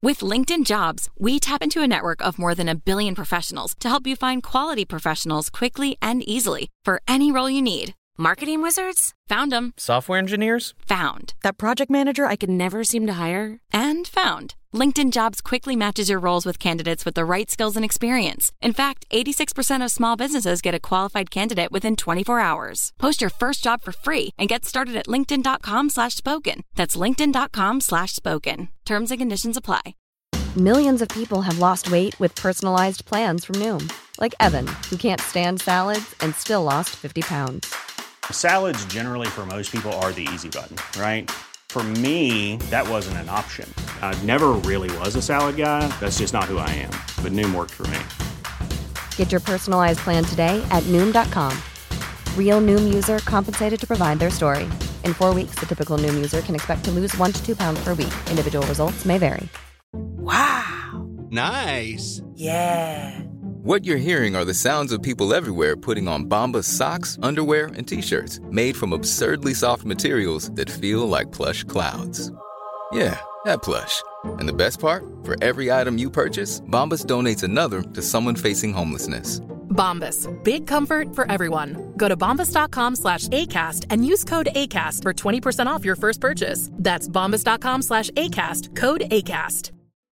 With LinkedIn Jobs, we tap into a network of more than 1 billion professionals to help you find quality professionals quickly and easily for any role you need. Marketing wizards? Found them. Software engineers? Found. That project manager I could never seem to hire? And found. LinkedIn Jobs quickly matches your roles with candidates with the right skills and experience. In fact, 86% of small businesses get a qualified candidate within 24 hours. Post your first job for free and get started at linkedin.com/spoken. That's linkedin.com/spoken. Terms and conditions apply. Millions of people have lost weight with personalized plans from Noom. Like Evan, who can't stand salads and still lost 50 pounds. Salads generally for most people are the easy button, right? For me, that wasn't an option. I never really was a salad guy. That's just not who I am. But Noom worked for me. Get your personalized plan today at Noom.com. Real Noom user compensated to provide their story. In 4 weeks, the typical Noom user can expect to lose 1 to 2 pounds per week. Individual results may vary. Wow. Nice. Yeah. What you're hearing are the sounds of people everywhere putting on Bombas socks, underwear, and T-shirts made from absurdly soft materials that feel like plush clouds. Yeah, that plush. And the best part? For every item you purchase, Bombas donates another to someone facing homelessness. Bombas. Big comfort for everyone. Go to bombas.com/ACAST and use code ACAST for 20% off your first purchase. That's bombas.com/ACAST. Code ACAST.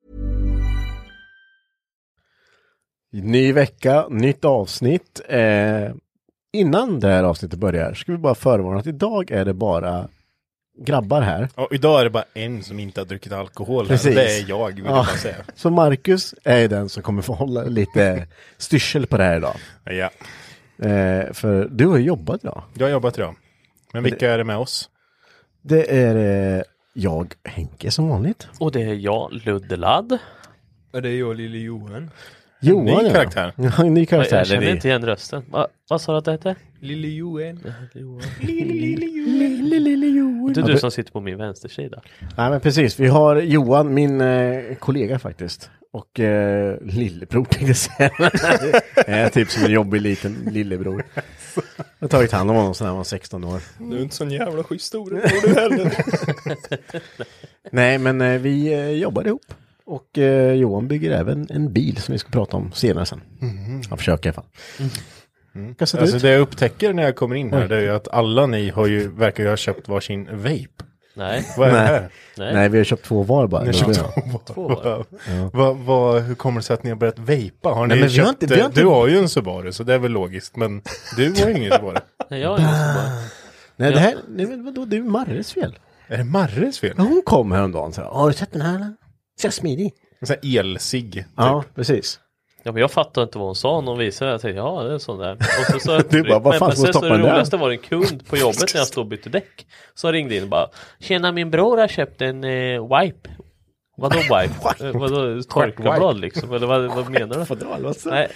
Ny vecka, nytt avsnitt. Innan det här avsnittet börjar ska vi bara förvarna att idag är det bara grabbar här. Och idag är det bara en som inte har druckit alkohol. Precis. Det är jag, vill jag bara säga. Så Marcus är den som kommer få hålla lite styrsel på det här idag. Ja. För du har jobbat idag. Jag har jobbat idag. Men vilka är det med oss? Det är jag, Henke, som vanligt. Och det är jag, Luddeladd. Och det är jag, Lille Johan. Johan, ny karaktär. Ja, en ny karaktär. Jag känner inte igen rösten. Vad sa du att det hette? Lille Johan. Lille Johan. Det är du som sitter på min vänstersida. Nej, men precis. Vi har Johan, min kollega faktiskt. Och lillebror tänkte jag säga. Typ som en jobbig liten lillebror. Jag har tagit hand om honom sedan han var 16 år. Du är inte sån jävla schysst stor. Du heller. Nej, men vi jobbar ihop. Och Johan bygger även en bil som vi ska prata om senare sen. Jag försöker i alla fall. Alltså det jag upptäcker när jag kommer in här, det är ju att alla ni verkar ha köpt varsin vape. Nej. Vad är det här? Nej, vi har köpt 2 var bara. Ni har köpt 2 var. Ja. Hur kommer det sig att ni har börjat vejpa? Har ni men köpt, vi har inte... Du har ju en Subaru, så det är väl logiskt. Men du har ju ingen Subaru. Nej, jag har ingen Subaru. Nej, det här det är Marres fel. Är det Marres fel? Hon kom häromdagen och sa, har du sett den här? Så smidig. En sån här elsig. Typ. Ja, precis. Ja, men jag fattar inte vad hon sa. Någon visade det. Jag tänkte, ja, det är sån där. Och så du bara, vad fan ska stoppa den där? Det roligaste var en kund på jobbet när jag stod och bytte däck. Så ringde in och bara, tjena, min bror har köpt en wipe. Vadå wipe? Vadå torkarblad liksom? Eller vad menar du? Fodral, nej.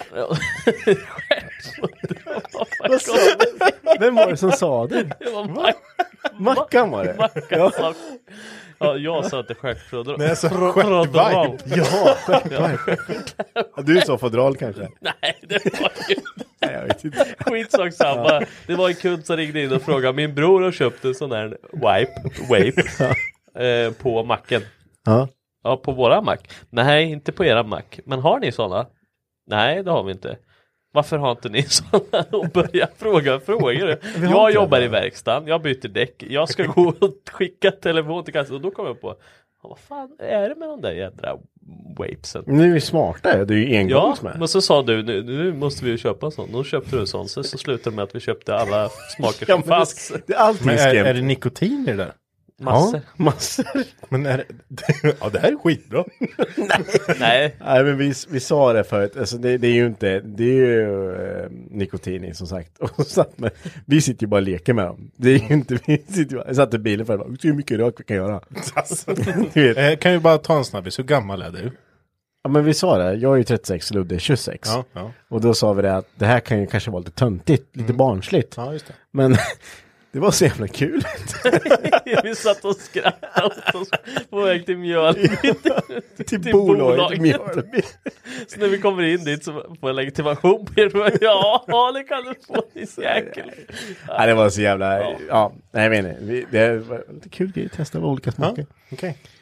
Vad sa du? Vem var det som sa det? Det var Mackan var det. Mackan sa... Ja, jag sa att det är stjärtfodral. Nej, så stjärtvibe. Ja, stjärtvibe. Du sa fodral kanske? Nej, det var ju... Nej, jag vet inte. Skitsak samma. Det var en kund som ringde in och frågade, min bror har köpt en sån här wipe på macken. Ja. Ja, på våra mack. Nej, inte på era mack. Men har ni såna? Nej, det har vi inte. Varför har inte ni sådana? Och börja fråga frågor. Jag jobbar i verkstaden, jag byter däck. Jag ska gå och skicka telefon till kassan. Och då kommer jag på, vad fan är det med de där jädra wapesen? Nu är vi smarta, det är ju engångs med. Ja, men så sa du, nu måste vi ju köpa en sån. Då köpte du en sån, så slutade det med att vi köpte alla smaker som fanns. Det är allting är det nikotin i det där? Massor. Ja, massor. Men ja, det här är skitbra. Nej. Nej, men vi sa det förut. Alltså det är ju inte, det är ju nikotin i, som sagt. Och vi sitter ju bara och leker med dem. Det är ju inte, jag satt i bilen för att bara, hur mycket rök vi kan göra. Alltså, kan vi bara ta en snabbis, hur gammal är du? Ja, men vi sa det, jag är ju 36 och Ludde är 26. Ja. Och då sa vi det att det här kan ju kanske vara lite töntigt, lite barnsligt. Ja, just det. Men det var så jävla kul. Vi satt och skrattade åt oss på väg till Mjölby. till bolaget Mjölby. Så när vi kommer in dit så får jag legitimation på er. Ja, det kan du få, det är säkert. Ja, det var så jävla... Ja, nej, jag vet inte. Det var lite kul grej att testa olika smaker. Ja, okej.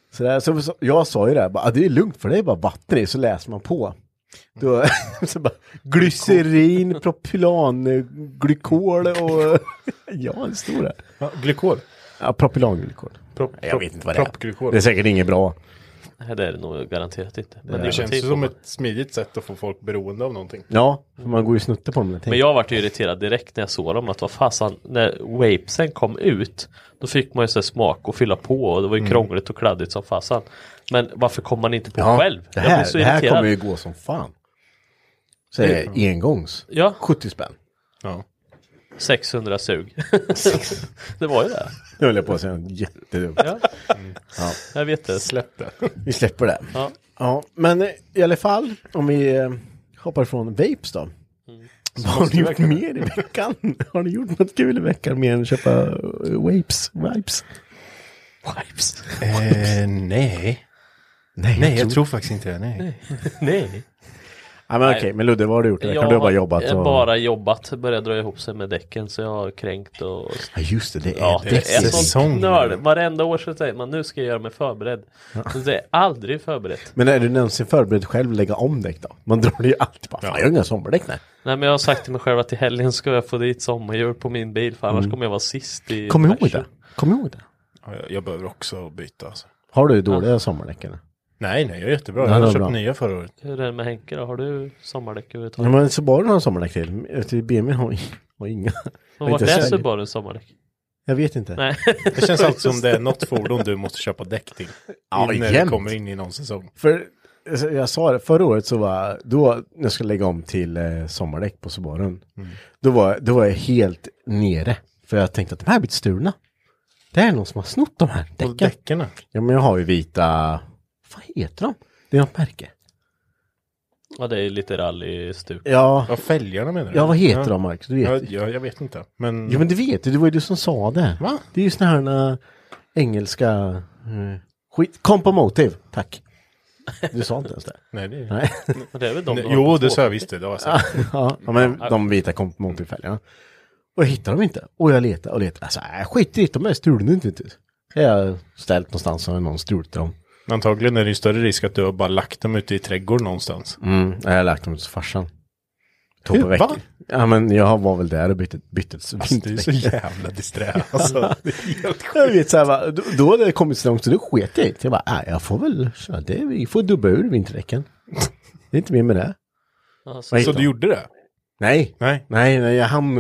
Så jag sa ju det här, bara, det är lugnt för det är bara batteri, så läser man på. Då, så bara, glycerin, propylan, glykol och ja, en stor där. Ja, glykol? Ja, propylanglykol. Jag vet inte vad det är. Det är säkert inget bra. Nej, det är det nog garanterat inte. Men det känns som ett smidigt sätt att få folk beroende av någonting. Ja, för man går ju snutte på dem. Men jag var ju irriterad direkt när jag såg dem, att vad fasen, när vapesen kom ut, då fick man ju så smak och fylla på, och det var ju krångligt och kladdigt som fasen. Men varför kom man inte på själv? Det här kommer ju gå som fan. Så är det engångs. Ja. 70 spänn. Ja. 600 sug. Det var ju det. Jag höll på att säga jättedumt. Ja. Ja. Jag vet det. Släpp det. Vi släpper det. Ja. Ja, men i alla fall, om vi hoppar från vapes då. Vad har ni gjort mer i veckan? Har ni gjort något kul i veckan mer än att köpa vapes? Nej, jag tror faktiskt inte det. Nej. Ja, men okej, men Ludde, vad har du gjort? Har du bara jobbat? Jag har bara jobbat, började dra ihop sig med däcken, så jag har kränkt och... Ja, just det, det är sån nörd. Varenda år så säger man, nu ska jag göra mig förberedd. Men det är aldrig förberett. Men är du någonsin förberedd själv att lägga om däck då? Man drar det ju alltid bara, jag har inga sommardäck, nej. Nej, men jag har sagt till mig själv att i helgen ska jag få dit sommarhjul på min bil, för annars kommer jag vara sist i... Kom ihåg det. Ja, jag behöver också byta alltså. Har du dåliga sommardäcken? Nej, jag är jättebra. Jag har köpt nya förra året. Hur är det med Henke då? Har du sommardäck överhuvudtaget? Ja, men Subaru har sommardäck till. BMW har inga. Och vad är Subaru sommardäck? Jag vet inte. Nej. Det känns alltid som det är något fordon du måste köpa däck till. Ja, när du kommer in i någon säsong. För jag sa det, förra året så var då när jag skulle lägga om till sommardäck på Subaru. Då var jag helt nere. För jag tänkte att de här blir stulna. Det är någon som har snott de här däcken. Ja, men jag har ju vita... Vad heter de? Det är något märke. Ja, det är lite rallystuk. Ja. Vad fälgarna menar du? Ja, vad heter de, Marcus? Du vet. Ja, jag vet inte. Men... Ja, men du vet, det var ju du som sa det. Va? Det är ju såna här engelska... skit. Compomotive, tack. Du sa inte ens det. Nej, det är... Nej. Det är väl de jo, det sa jag visst det. Det var så. Ja, men de vita Compomotive-fälgarna. Och jag hittar dem inte. Och jag letar och letar. Alltså, skit i det, de är stulna inte. Jag har ställt någonstans och någon stulit dem. Antagligen är det ju större risk att du har bara lagt dem ute i trädgården någonstans. Jag har lagt dem till farsan. Va? Ja, men jag var väl där och bytte alltså, det är så jävla disträ. Alltså, det är helt sjukt. Jag vet så här, då hade det kommit så långt så då sket jag inte. Jag bara, jag får väl köra det. Vi får dubba ur vinterdäcken. Det är inte mer med det. Alltså, så du gjorde det? Nej, jag hann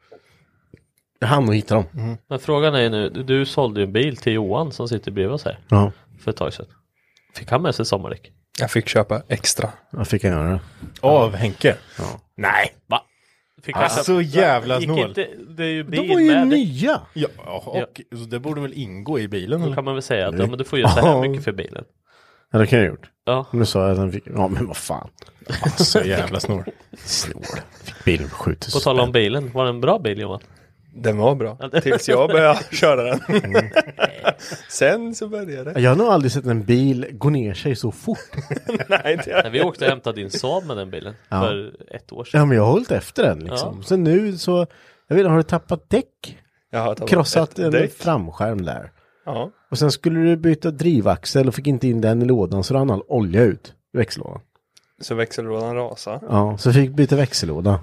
nog hitta dem. Men frågan är nu, du sålde ju en bil till Johan som sitter bredvid oss här. Ja. För ett tag sedan. Fick han med sig sommardäck? Jag fick köpa extra. Jag fick göra det. Av Henke? Ja. Nej. Va? Fick så jävla snål. Det är ju bil de var ju nya. Ja, och så det borde väl ingå i bilen? Då kan man väl säga att men du får ju så här mycket för bilen. Ja, det kan jag gjort. Ja. Nu sa jag att han fick... Ja, men vad fan. Så jävla snål. Fick bilen för 7000. På tal om bilen, var det en bra bil, Johan? Den var bra. Tills jag började köra den. Sen så började det. Jag har nog aldrig sett en bil gå ner sig så fort. Nej, vi åkte och hämtade din Saab med den bilen för 1 år sedan. Ja, men jag har hållit efter den liksom. Så nu så... Jag vet inte, har du tappat däck? Jag har tappat krossat en framskärm där. Ja. Och sen skulle du byta drivaxel och fick inte in den i lådan så rann all olja ut i växellådan. Så växellådan rasade. Ja, så fick byta växellåda.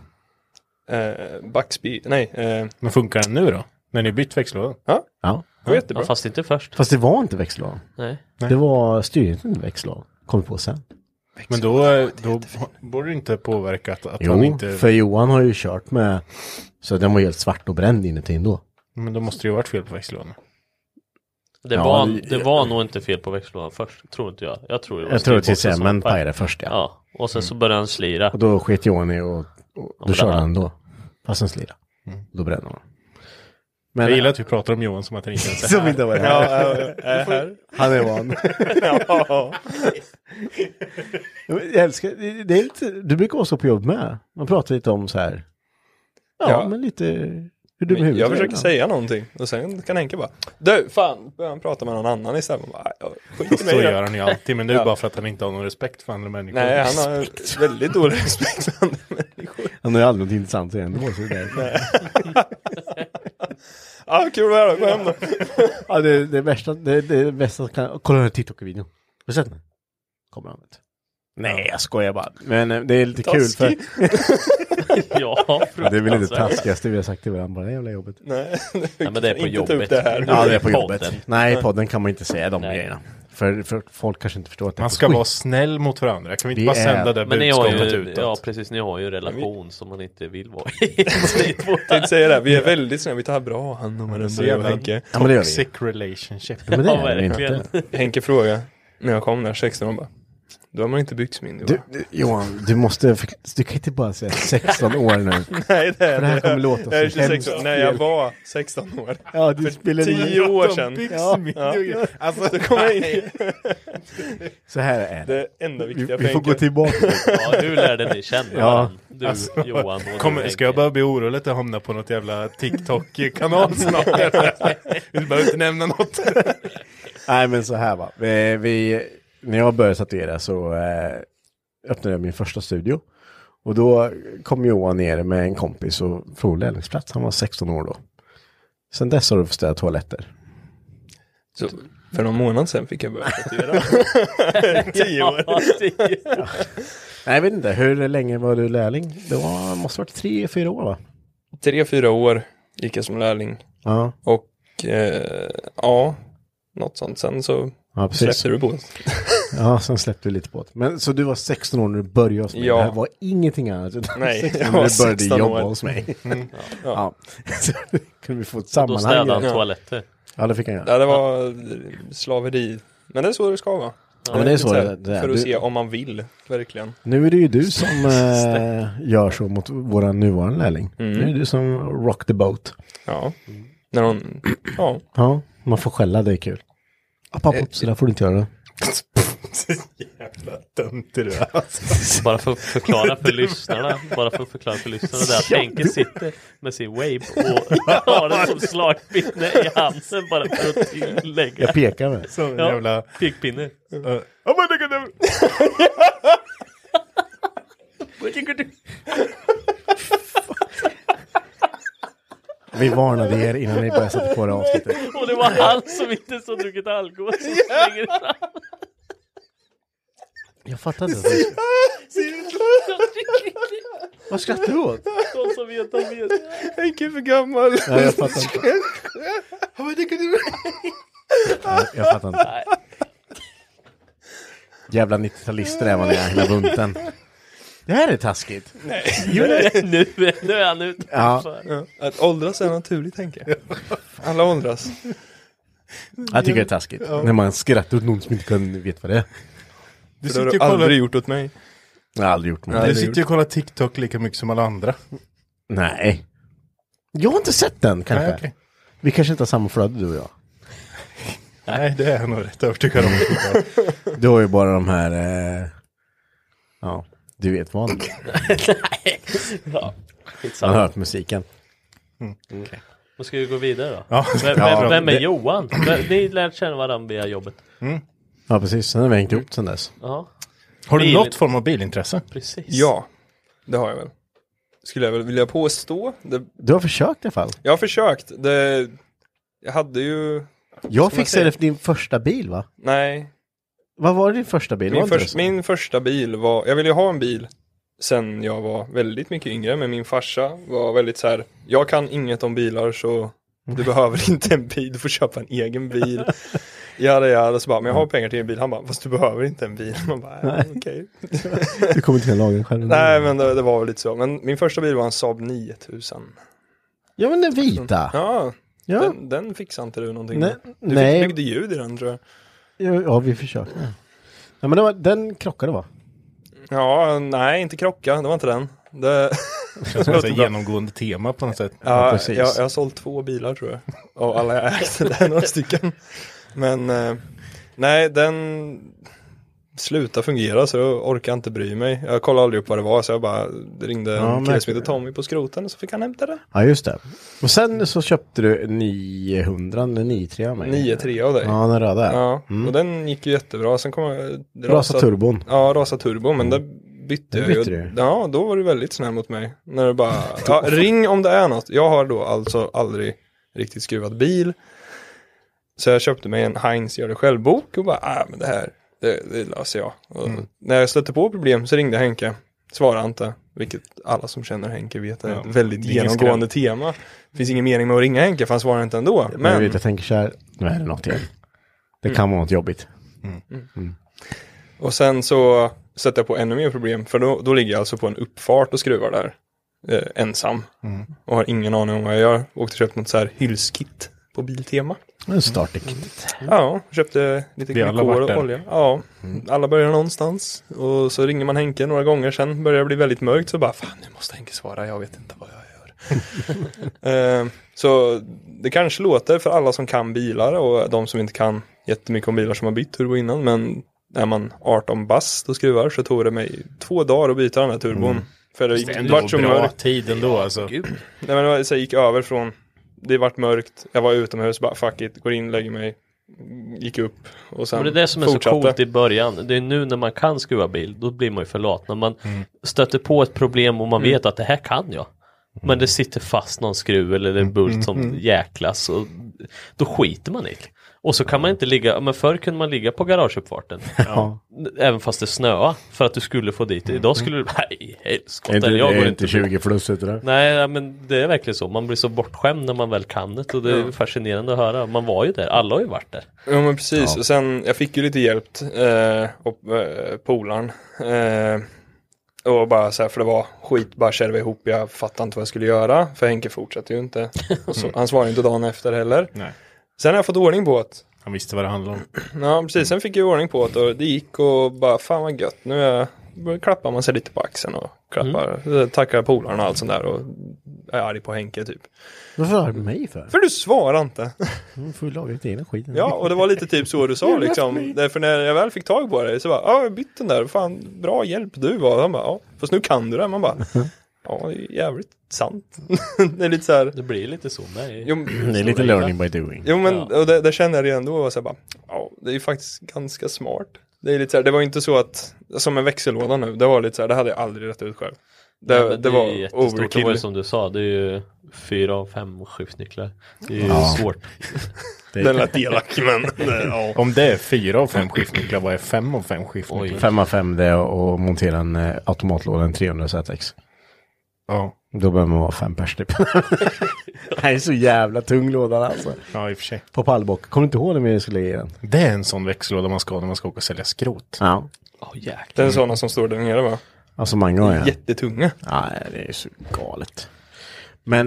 Men funkar den nu då? När ni bytt växellådan? Ja. Det var jättebra. Ja, fast inte först. Fast det var inte växellådan. Nej. Det var styrningen inte växellådan. Kom på sen. Men då borde det inte påverka att jo, han inte... för Johan har ju kört med... Så den var helt svart och bränd inuti ändå. Men då måste det ju varit fel på växellådan. Det var nog inte fel på växellådan först, tror inte jag. Jag tror att TCM pajade först, ja. Och sen så började han slira. Och då sket Johan i och då körde han då. Fast han slira. Då brände han. Men jag gillar att vi pratar om Johan som att han inte ens är som inte var här. Han är van. Ja. Jag älskar, det är lite, du brukar också på jobb med. Man pratar lite om så här. Ja. Men lite hur du med huvudet. Jag försöker säga någonting och sen kan Henke bara, du fan, börjar han prata med någon annan istället. Så gör han ju alltid, men det är bara för att han inte har någon respekt för andra människor. Nej, han har väldigt dålig respekt för andra människor. Han har ju aldrig något intressant att ändå på sig där. Kul att höra. Gå hem då. Ja, det värsta, det bästa kan... Kolla den här TikTok-videon. Har du sett den? Kommer han inte. Nej, jag skojar bara. Men det är lite Taskig. kul för... Ja, det är väl inte taskigaste vi har sagt till varandra. Det är jävla jobbet. Nej, men det är på jobbet. Det här. Ja, det är på jobbet. Nej, i podden kan man inte säga de grejerna. För folk kanske inte förstår att det man ska vara snäll mot varandra. Kan vi inte bara sända det budskapet utåt? Ja, precis. Ni har ju en relation som man inte vill vara i. Jag säger det. Vi är väldigt snälla. Vi tar bra hand om varandra. Så jävla Henke. Ja, men det gör vi. Toxic relationship. Men det är inte. Henke fråga när jag kom där 16 och bara, då har man inte byggt min nivå. Johan, du kan inte bara säga 16 år nu. Nej, det är det här kommer låta så hemskt. 16. Nej, jag var 16 år. Ja, du spelade 10 år sedan. Ja. Alltså, då kommer jag in. Så här är det. Det enda viktiga vi får gå tillbaka. Ja, du lärde dig känna varandra. Du, alltså, Johan. Och ska jag bara bli orolig att jag hamnar på något jävla TikTok-kanal snart? Vi behöver inte nämna något. Nej, men så här va. När jag började tatuera så öppnade jag min första studio. Och då kom Johan ner med en kompis och frågade lärlingsplats. Han var 16 år då. Sen dess har du fått ställa toaletter. Så för någon månad sedan fick jag börja tatuera. 10 år. Ja. Nej, jag vet inte. Hur länge var du lärling? Det måste ha varit 3-4 år va? 3-4 år gick jag som lärling. Ja. Och något sånt. Sen så släppte du på det. Ja, sen släppte du lite på det. Men så du var 16 år när du började hos mig? Ja. Det här var ingenting annat. Nej, jag var 16 år när du började jobba hos mig. Ja. Så kunde vi få ett sammanhang. Då städade han toaletter. Ja, det fick han göra. Ja, det var slaveri. Men det är så det ska vara. Ja, men det är så det är. För att se om man vill, verkligen. Nu är det ju du som gör så mot våra nuvarande lärling. Nu är det du som rock the boat. Ja. När hon, ja, man får skälla, det är kul. Så där får du inte göra. Så jävla dumt är du alltså. Bara för att förklara för lyssnarna. Där att Henke sitter med sin wave och har den som slagpinne i handen bara för att tillägga. Jag pekar med. Som jävla pekpinne. Vi varnade er innan ni började sätta på det avsnittet. Och det var han som inte så druckit alkohol som slänger fram. Jag fattar inte. Vad skrattar du åt? De som vet, de vet. Jag är för gammal. Nej, jag fattar inte. Jag fattar inte. Nej. Jävla 90-talister är man i hela bunten. Det här är taskigt. Nej. Nu är han ute. Ja. Att åldras är naturligt, tänker jag. Alla åldras. Jag tycker det är taskigt. När man skrattar åt någon som inte kan veta vad det är. Det har du aldrig gjort åt mig. Jag har aldrig gjort något. Du sitter ju och kollar TikTok lika mycket som alla andra. Nej. Jag har inte sett den kanske. Nej, okay. Vi kanske inte har samma flöde, du och jag. Nej, det är jag nog rätt övertygad om. Du har ju bara de här... ja, du vet vad. Nej. Ja, man har hört musiken. Okay. Då ska vi gå vidare då. Ja. Vem är Johan? Ni lärde känna varandra via jobbet. Ja, precis. Sen har vi hängt upp sen dess. Ja. Har du något form av bilintresse? Precis. Ja, det har jag väl. Skulle jag väl vilja påstå. Du har försökt i alla fall. Jag har försökt. Jag hade ju... Jag fick se det för din första bil, va? Nej. Vad var din första bil? Min första bil var... Jag ville ju ha en bil sen jag var väldigt mycket yngre. Men min farsa var väldigt så här... Jag kan inget om bilar, så du behöver inte en bil. Du får köpa en egen bil. Ja, så bara, men jag har pengar till en bil. Han bara, fast du behöver inte en bil. Man bara, okej. Du kommer inte kunna laga den själv. Nej, men det var väl lite så. Men min första bil var en Saab 9000. Ja, men den vita. Ja. Den fixade inte du någonting. Du byggde ljud i den, tror jag. Ja, vi försökte. Ja, men den krockade, va? Ja, nej, inte krocka. Det var inte den. Det känns som ett genomgående tema på något sätt. Ja, precis. Jag har sålt 2 bilar, tror jag. Och alla jag ägde, det är några stycken. Men nej, den slutade fungera, så jag orkar inte bry mig. Jag kollade aldrig upp vad det var, så jag bara ringde en kille som heter Tommy på skroten, och så fick han hämta det. Ja, just det. Och sen så köpte du 900 eller 93 av mig. 93 av dig. Ja, den röda. Ja, och den gick ju jättebra. Sen kom Rasa turbon. Ja, Rasa turbon, men det bytte jag ju. Ja, då var du väldigt snäll mot mig. När du bara, ring om det är något. Jag har då alltså aldrig riktigt skruvad bil. Så jag köpte mig en Heinz gör det själv-bok och bara, men det här, det löser jag. Och när jag stötte på problem så ringde Henke, svarade inte, vilket alla som känner Henke vet är ett väldigt genomgående tema. Det finns ingen mening med att ringa Henke för han svarar inte ändå. Men jag tänker så här, nu är det något igen. Det kan vara något jobbigt. Och sen så sätter jag på ännu mer problem, för då ligger jag alltså på en uppfart och skruvar där ensam. Och har ingen aning om vad jag gör. Åkte och köpt något så här hylskit på Biltema. En starterkit. Ja, köpte lite glykol och olja. Ja, alla börjar någonstans. Och så ringer man Henke några gånger, sen börjar det bli väldigt mörkt, så bara, fan nu måste Henke svara, jag vet inte vad jag gör. Så det kanske låter för alla som kan bilar och de som inte kan jättemycket om bilar som har bytt turbo innan, men är man 18 bast och skruvar så tog det mig 2 dagar att byta den här turbon. För det vart så mörkt. Tid ändå alltså. Nej, men så jag gick över från, det vart mörkt, jag var utomhus, bara fuck it, går in, lägger mig, gick upp och sen men det är det som är så coolt i början. Det är nu när man kan skruva bil, då blir man ju för lat. När man stöter på ett problem och man vet att det här kan jag. Men det sitter fast någon skruv eller en bult som jäklas, och då skiter man i. Och så kan man inte ligga, men förr kunde man ligga på garageuppfarten. Även fast det snöa, för att du skulle få dit. Idag skulle du, nej, helskott. Det är inte 20 plus ut det. Nej, men det är verkligen så. Man blir så bortskämd när man väl kan det. Och det är fascinerande att höra. Man var ju där, alla har ju varit där. Ja, men precis. Och sen, jag fick ju lite hjälp och polaren. Och bara så här, för det var skit, bara kärva ihop, jag fattade inte vad jag skulle göra. För Henke fortsatte ju inte. Och så, han svarade inte dagen efter heller. Nej. Sen har jag fått ordning på det. Han visste vad det handlade om. Ja, precis. Sen fick jag ordning på det och det gick och bara, fan vad gött. Nu klappar man sig lite på axeln och tackar polaren och allt sånt där och är arg på Henke typ. Varför är du mig för? För du svarar inte. Får ju laga lite egna skiten. Ja, och det var lite typ så du sa liksom. Därför när jag väl fick tag på det så bara, jag bytte den där. Fan, bra hjälp du var. Han bara, fast nu kan du det. Man bara, ja, det är jävligt sant. Det är lite så här. Det blir lite så. Nej. Jo, det är lite learning by doing. Jo, men och det känner jag redan då. Och så bara, det är ju faktiskt ganska smart. Det är lite så här, det var inte så att, som en växellåda nu. Det var lite så här, det hade jag aldrig rätt ut själv. Det var overkill. Som du sa, det är ju 4 av 5 skiftnycklar. Det är ju svårt. Den lät elak, men om det är 4 av 5 skiftnycklar, vad är 5 av 5 skiftnycklar? 5 av 5 det är att montera en automatlåda, en 300 ZX. Ja. Då behöver man vara 5 pers typ. Det är så jävla tung låda alltså. Ja, i och för sig. På pallbock. Kommer du inte ihåg det med skulle ge den? Det är en sån växellåda man ska ha när man ska åka och sälja skrot. Ja. Jäklar. Det är sådana som står där nere, va? Alltså många har jag. Jättetunga. Nej, det är så galet. Men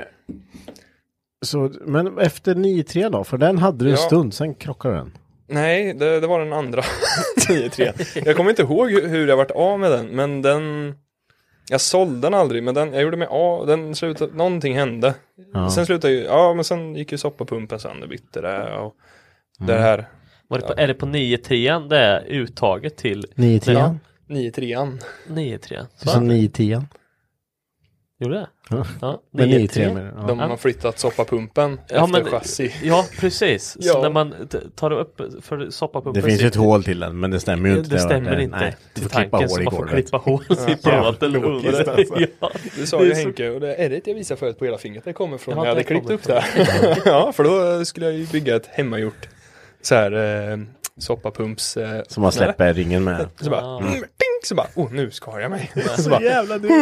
men efter 9-3 då, för den hade du en stund, sen krockade den. Nej, det var den andra 9-3. Jag kommer inte ihåg hur jag varit av med den, men jag sålde den aldrig, men jag gjorde mig av, den slutade, någonting hände. Ja. Sen slutade ju, men sen gick ju soppapumpen sönder, bytte det och det här. Är det på 9-3 det är uttaget till 9-3? 9-3. 9-3. Så 9-10. Gjorde det? Ja. Men 9-3. De har flyttat soppapumpen efter chassi. Ja, precis. Så när man tar upp för soppapumpen. Det finns ju ett hål till den, men det stämmer ju inte. Det stämmer inte. Nej, till tanken så man får klippa hål i plåten. Det sa ju Henke, och det är det jag visar förut på hela fingret. Det kommer från när jag hade klippt upp det. Ja, för då skulle jag ju bygga ett hemmagjort så här soppapumps som man släpper ringen med. Så bara så bara, nu skar jag mig. Så bara, jävla du.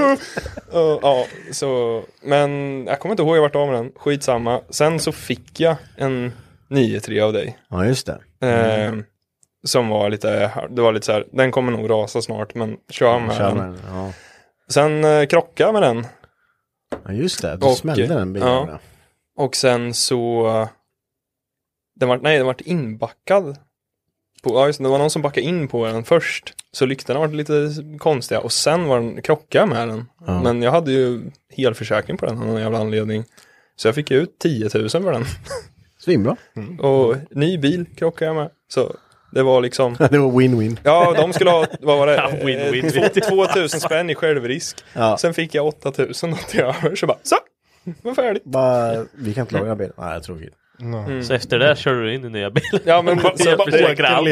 Men jag kommer inte ihåg jag vart av med den. Skitsamma. Sen så fick jag en 9-3 av dig. Ja, just det. Som var lite, det var lite så här, den kommer nog rasa snart, men kör med den. Ja. Sen krockade jag med den. Ja, just det. Du smällde den bilen. Ja. Och sen så den var inbackad. Det var någon som backade in på den först. Så lyktorna var lite konstiga. Och sen var den krockade med den. Ja. Men jag hade ju helförsäkring på den av någon jävla anledning. Så jag fick ut 10 000 för den. Svinbra. Och ny bil krockade jag med. Så det var liksom... Det var win-win. Ja, de skulle ha, vad var det? Ja, win-win. 2000 spänn i självrisk. Ja. Sen fick jag 8000 något över. Så bara, var färdigt. Vi kan inte laga bilen. Nej, jag tror inte. Så efter det kör du in i nya bilen. Ja, men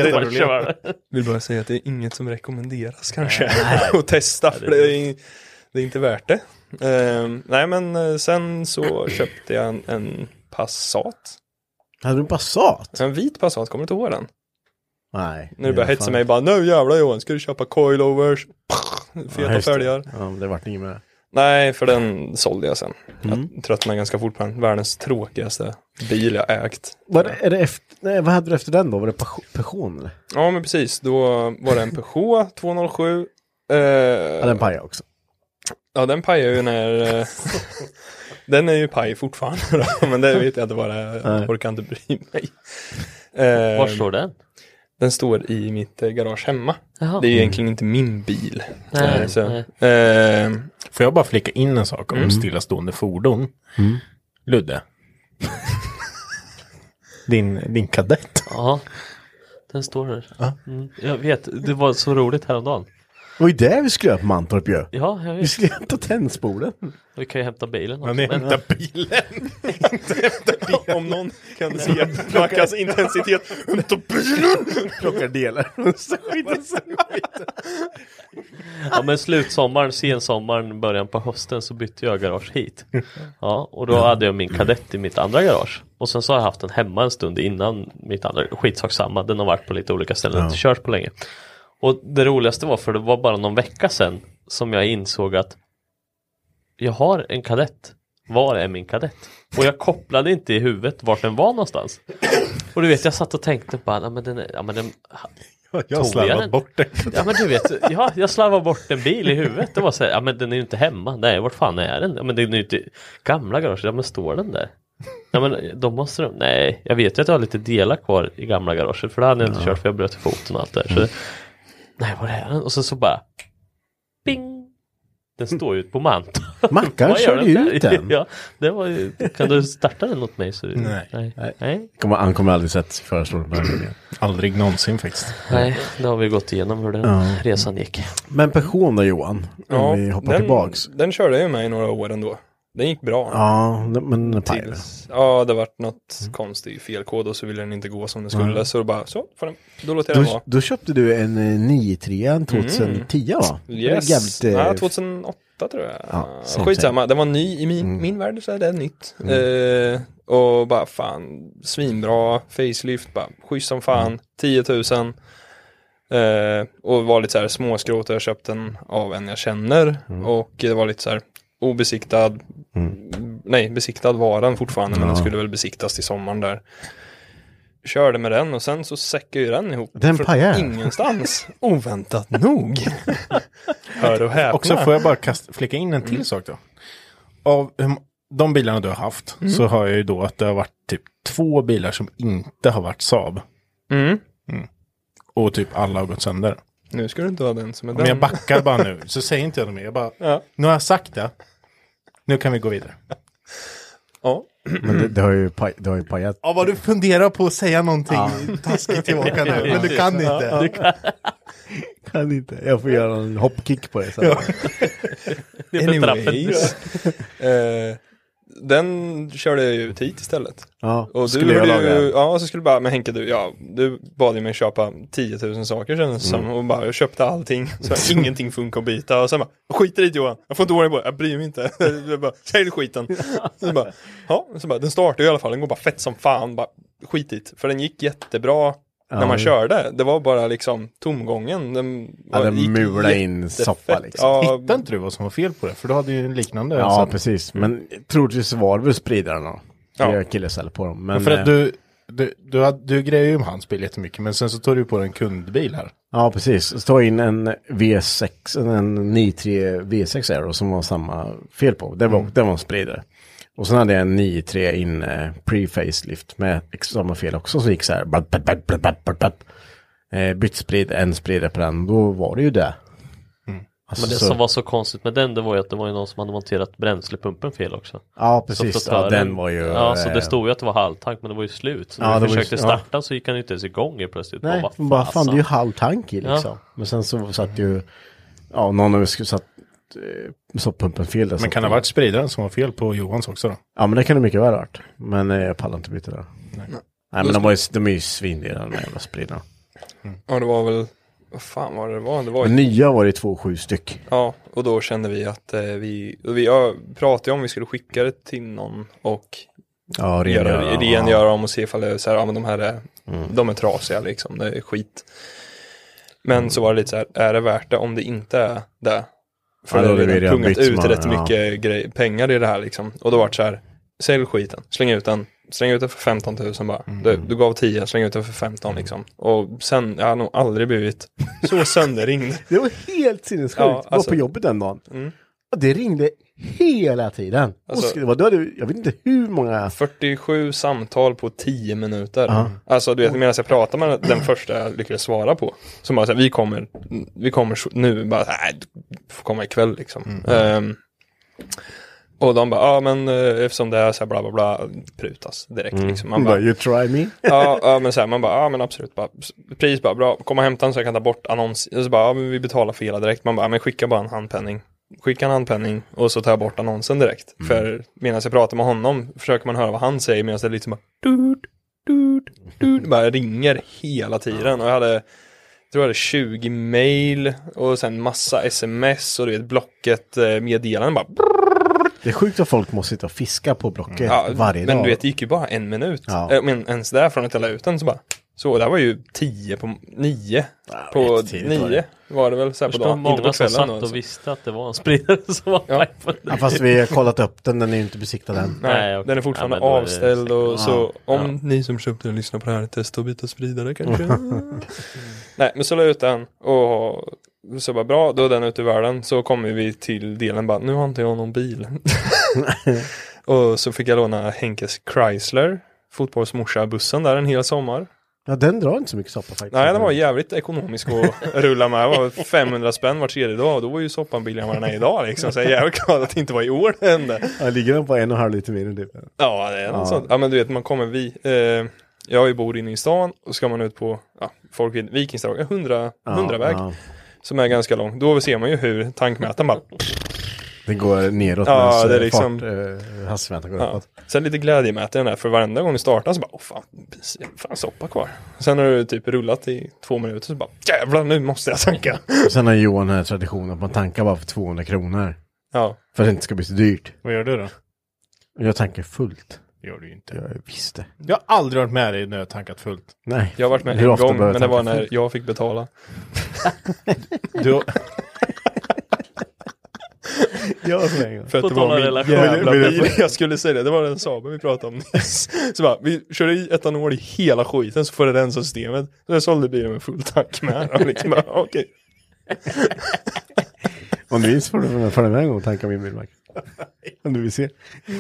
så vill bara säga att det är inget som rekommenderas kanske att testa, för det är Det är inte värt det. Nej, men sen så köpte jag en Passat. Hade du en Passat? En vit Passat, kommer du inte ihåg den? Nej. När du började hetsa mig bara, nu jävlar Johan, ska du köpa coilovers? Feta fälgar. Ja, det vart inget med. Nej, för den sålde jag sen. Jag tröttnade ganska fort på den. Världens tråkigaste bil jag ägt. Vad hade du efter den då? Var det Peugeot eller? Ja, men precis. Då var det en Peugeot 207. Ja, den pajade också. Ja, den pajar ju när... den är ju paj fortfarande. Men det vet jag inte bara. Jag orkar inte bry mig. Var står den? Den står i mitt garage hemma. Jaha. Det är egentligen inte min bil. Nej, så, Får jag bara flika in en sak om stillastående fordon? Ludde. din kadett. Ja, den står där. Jag vet, det var så roligt häromdagen. Det var ju det vi skulle göra på Mantorp ju. Ja, jag vet. Vi skulle hämta tändspolen. Vi kan ju hämta bilen också. Men hämta bilen. om någon kan se Mackas intensitet. Hämta bilen. Plockar delar. Ja, men slutsommaren, sensommaren, början på hösten så bytte jag garage hit. Ja, och då hade jag min kadett i mitt andra garage. Och sen så har jag haft den hemma en stund innan mitt andra. Skitsak samma, den har varit på lite olika ställen, inte kört på länge. Och det roligaste var, för det var bara någon vecka sedan som jag insåg att jag har en kadett. Var är min kadett? Och jag kopplade inte i huvudet vart den var någonstans. Och du vet, jag satt och tänkte bara, jag slarvade bort den. Ja, men du vet, jag slarvade bort en bil i huvudet. Det var så här, ja men den är ju inte hemma. Nej, vart fan är den? Ja, men den är ju inte gamla garage. Ja, men står den där? Ja, men då måste de... Nej, jag vet ju att jag har lite delar kvar i gamla garaget. För det hade jag inte kört, för jag bröt i foten och allt där. Så nej, vad är den? Och så bara... Bing! Den står ju på Mantorp. Mackan körde ju ut den. Ja, det var ju... Kan du starta den åt mig? Så... Nej. Han kommer aldrig sett föreslå Aldrig någonsin faktiskt. Nej, då har vi gått igenom hur den resan gick. Men Peugeot då, Johan? Om vi hoppar tillbaks. Den körde jag med i några år ändå. Den gick bra. Ja, men pajade. Ja, det var något konstigt felkod och så ville den inte gå som den skulle. Så bara, då låter jag den vara. Då köpte du en 9-3 2010 va? Yes, 2008 tror jag. Ja, skitsamma, den var ny i min värld, så är det nytt. Och bara fan, svinbra facelift, bara schysst som fan, 10 000. Och var lite så här småskrot. Jag köpte den av en jag känner. Och det var lite så här obesiktad. Nej, besiktad var den fortfarande, men den skulle väl besiktas till sommaren där. Körde med den och sen så säckade ju den ihop. Den pajar. Ingenstans. Oväntat nog. Hör och häpna. Också får jag bara flika in en till sak då. Av de bilarna du har haft så har jag ju då att det har varit typ 2 bilar som inte har varit Saab. Och typ alla har gått sönder. Nu ska du inte ha den som är den. Men jag backar bara nu, så säger inte jag det mer. Jag bara, nu har jag sagt det. Nu kan vi gå vidare. Ja. Men det har ju pajat. Ja, vad du funderar på att säga någonting taskigt tillbaka nu. Men du kan inte. Du kan inte. Jag får göra en hoppkick på det. Så. Det är för Anyways. Den körde jag ju ut hit istället. Ja, och skulle jag laga den? Ja, så skulle bara, men Henke du bad ju mig köpa 10 000 saker kändes som, och bara, jag köpte allting, så ingenting funkar att byta, och sen bara, skit i det Johan, jag får inte ordning på det, jag bryr mig inte. Jag bara, sälj skiten. Så bara, den startade i alla fall, den går bara fett som fan, bara skit i det, för den gick jättebra. När man körde, det var bara liksom tomgången. Den mulade in soppa liksom. Ja, hittade inte du vad som var fel på det? För du hade ju en liknande. Ja, precis. Men troligtvis var det väl spridarna. Det är killeställ på dem. Men för att du grejer ju med hans bil jättemycket, men sen så tar du på en kundbil här. Ja, precis. Ta in en V6, en 9-3 V6 Aero som var samma fel på. Det var en spridare. Och sen hade jag en 9-3 in pre-facelift med samma fel också, så gick så här bytt en spridare på den, då var det ju det. Alltså, men det som var så konstigt med den, det var ju att det var ju någon som hade monterat bränslepumpen fel också. Ja, precis. Ja, den var ju... Ja, så det stod ju att det var halvtank, men det var ju slut. Så när vi försökte starta så gick han ju inte ens igång plötsligt. Nej, bara fan, det är ju halvtank i liksom. Men sen så satt ju... Ja, någon av oss skulle satt så pumpen fel. Men kan det ha varit spridaren som var fel på Johans också då? Ja, men det kan det mycket väl ha varit. Men jag pallar inte byta det. Nej, men de är ju svindyra, de jävla spridarna. Ja, det var väl vad fan var det? Det var ju... Nya var det 2-7 styck. Ja, och då kände vi att vi pratade om vi skulle skicka det till någon och rengöra dem och se ifall det är så här, ja men de här är, de är trasiga liksom, det är skit. Men så var det lite så här, är det värt det om det inte är det? För det har pungat ut rätt mycket pengar i det här liksom. Och då var det så här, sälj skiten, släng ut den för 15 000 bara. Du gav 10, släng ut den för 15 liksom. Och sen, jag har nog aldrig blivit så sönderringd. Det var helt sinnessjukt. Ja, var på jobbet den dagen. Och det ringde hela tiden. Alltså, och jag vet inte hur många... 47 samtal på 10 minuter. Alltså du vet, medan jag pratade med den första jag lyckades svara på. Som bara så här, vi kommer nu. Bara, nej, du får komma ikväll liksom. Och de bara, men eftersom det är så här bla bla bla, prutas direkt liksom. Man bara, you try me? ja, men så här, man bara, men absolut. Bara, pris bara, bra, kom och hämta den så jag kan ta bort annons. Och så bara, men vi betalar för hela direkt. Man bara, men skicka bara en handpenning. Skicka en handpenning och så tar jag bort annonsen direkt. För medan jag pratar med honom försöker man höra vad han säger medan det är lite som bara, bara ringer hela tiden. Och jag hade 20 mail och sen massa sms och du vet, Blocket meddelanden bara. Det är sjukt att folk måste sitta och fiska på Blocket varje dag. Men du vet, det gick ju bara 1 minut. Men ens där från att jag la ut den så bara. Så det var ju 10 på 9. På 9 var det väl så här på dagen. Många som satt och visste att det var en spridare som var ja, fast vi har kollat upp den är ju inte besiktad än. Nej, okay. Den är fortfarande avställd och så om ni som köpte den lyssnar på det här, testa och byta spridare kanske. Nej, men så la jag ut den och så bara bra, då är den ute i världen. Så kommer vi till delen bara, nu har inte jag någon bil. Och så fick jag låna Henkes Chrysler fotbollsmorsa bussen där en hel sommar. Ja, den drar inte så mycket soppa faktiskt. Nej, den var jävligt ekonomisk att rulla med. Det var 500 spänn var tredje dag. Då var ju soppan billigare än vad den är idag liksom. Så jag är jävligt glad att det inte var i år det hände. Ja, ligger den på 1,5 liter mer än det? Ja, det är något sånt. Ja, men du vet, man kommer jag bor inne i stan och ska man ut på folk vid Vikingstråg, 100 väg som är ganska lång. Då ser man ju hur tankmätaren bara... Den går neråt med det är liksom, hastigheten går uppåt. Sen lite glädjemätaren där, för varenda gång du startar så bara, fan soppa kvar. Sen har du typ rullat i 2 minuter så bara, jävlar nu måste jag tanka. Och sen har Johan den här traditionen att man tankar bara för 200 kronor. Ja. För att det inte ska bli så dyrt. Vad gör du då? Jag tankar fullt. Det gör du inte. Jag visste. Jag har aldrig varit med dig när jag tankat fullt. Nej. Jag har varit med en gång, men det var när jag fick betala. För att det var min jag skulle säga det var den Saaben vi pratade om nyss. Så bara, vi körde i etanol i hela skiten så får det rensa systemet. Så jag sålde bilen med full tank med. Liksom, okej. Om du vill får du för den här gången tanka min bilmark. Om du vill se.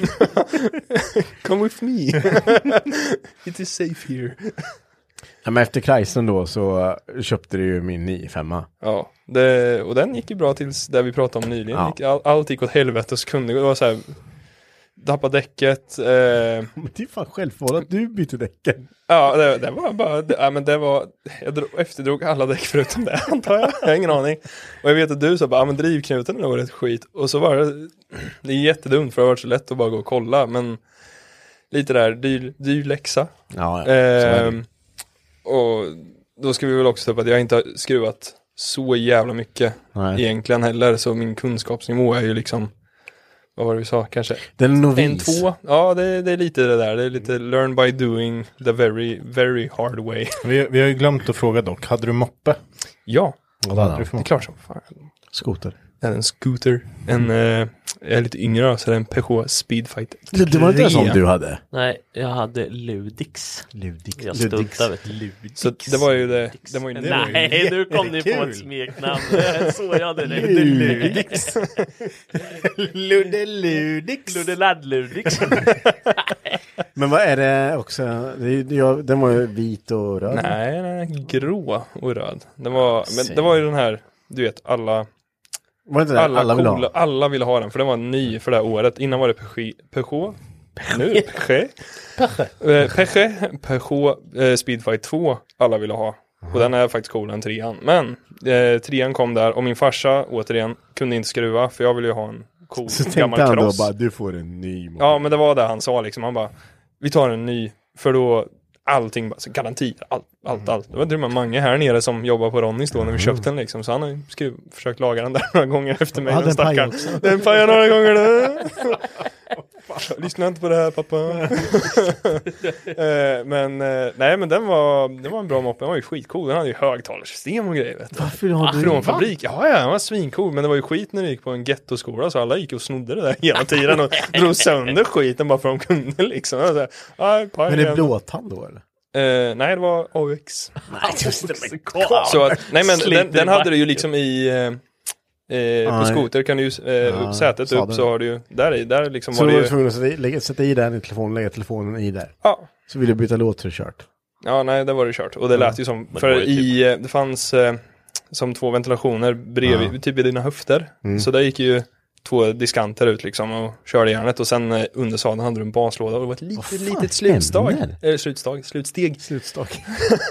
Come with me. It is safe here. Ja, men efter Chrysler då så köpte du ju min 9-5. Ja, och den gick ju bra tills där vi pratade om nyligen. Ja. Allt gick åt helvete och så kunde det var så här, tappa däcket. Men det är fan självförvållat att du bytte däcken. Ja, det var bara, men det var, jag efterdrog alla däck förutom det, antar jag. Jag har ingen aning. Och jag vet att du sa bara, men drivknuten var rätt skit. Och så var det är jättedumt för det har varit så lätt att bara gå och kolla. Men lite där, dyr läxa. Ja, och då ska vi väl också ta upp att jag inte har skruvat så jävla mycket egentligen heller. Så min kunskapsnivå är ju liksom, vad var det vi sa kanske? Den novis. 1-2. Ja, det är lite det där. Det är lite learn by doing the very, very hard way. Vi har ju glömt att fråga dock. Hade du moppe? Ja. Vad hade du för moppe? Det är klart som fan. Skoter. En scooter. Jag är lite yngre så det är en Peugeot Speedfighter. Det var inte en sån du hade? Nej, jag hade Ludix. Jag stuntade Ludix. Så det var ju det. Nej, nu kom ni på ett smeknamn. Så jag hade det. Ludix. Ludix. Men vad är det också? Den var ju vit och röd. Nej, den är grå och röd. Men det var ju den här, du vet, alla ville ha den, för den var ny för det här året. Innan var det Peugeot. Nu Peugeot Speedfight 2 alla ville ha. Och den är faktiskt coolare än 3an. Men 3an kom där och min farsa återigen kunde inte skruva för jag ville ju ha en cool gammal cross. Så tänkte han då bara, du får en ny. Ja, men det var det han sa liksom. Han bara, vi tar en ny för då allting, bara, så garantier, allt. Det var till och med många här nere som jobbar på Ronnys då när vi köpte den liksom. Så han har ju försökt laga den där några gånger efter mig. Den stackaren. Den pajar några gånger nu. Lyssna inte på det här, pappa. Men den var en bra moppe. Den var ju skitcool. Den hade ju högtalarsystem och grejer. Varför har du från fabrik? Ja, den var svincool. Men det var ju skit när vi gick på en ghettoskola. Så alla gick och snodde det där hela tiden. Och drog sönder skiten bara för de kunde liksom. Men det är blåtand då eller? Nej, det var AUX. Nej, just det. Så att, nej, men den hade du ju liksom i... på skoter kan du ju sätet upp så har du ju där liksom så var du var ju... tvungen att sätta i den i telefonen, lägga telefonen i där. Ja. Så vill du byta låt så kört. Ja, nej, det var det kört. Och det lät ju som för det fanns som 2 ventilationer bredvid typ i dina höfter. Så där gick ju 2 diskanter ut liksom och körde järnet och sen under sadeln hade du en baslåda och det var ett litet slutsteg.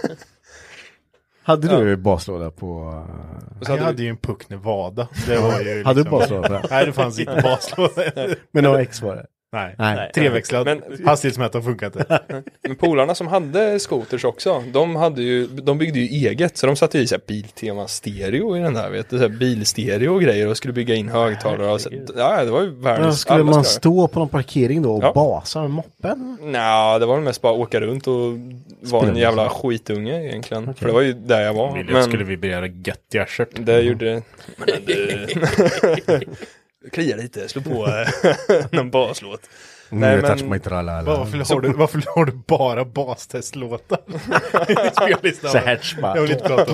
Hade du baslåda på... Jag hade ju en Puck Nevada. Det var ju liksom... Hade du baslåda på det? Nej, det fanns inte baslåda. Men det var X var det? Nej. Treväxlad. Men hastighetsmätaren funkar inte. Men polarna som hade skoters också, de byggde ju eget. Så de satte i så här Biltema stereo i den där, vet du, så här bilstereo och grejer och skulle bygga in högtalare. Och så, ja, det var ju världens... Skulle man stå på någon parkering då och basa med moppen? Nej, det var väl mest bara åka runt och vara en jävla skitunge egentligen. Okay. För det var ju där jag var. Men skulle vi begära göttiga-shirt? Det gjorde det. Klia lite, slå på någon baslåt. Nej, men... Varför har du bara bastestlåtar? Så hatchback. Jag vill inte prata om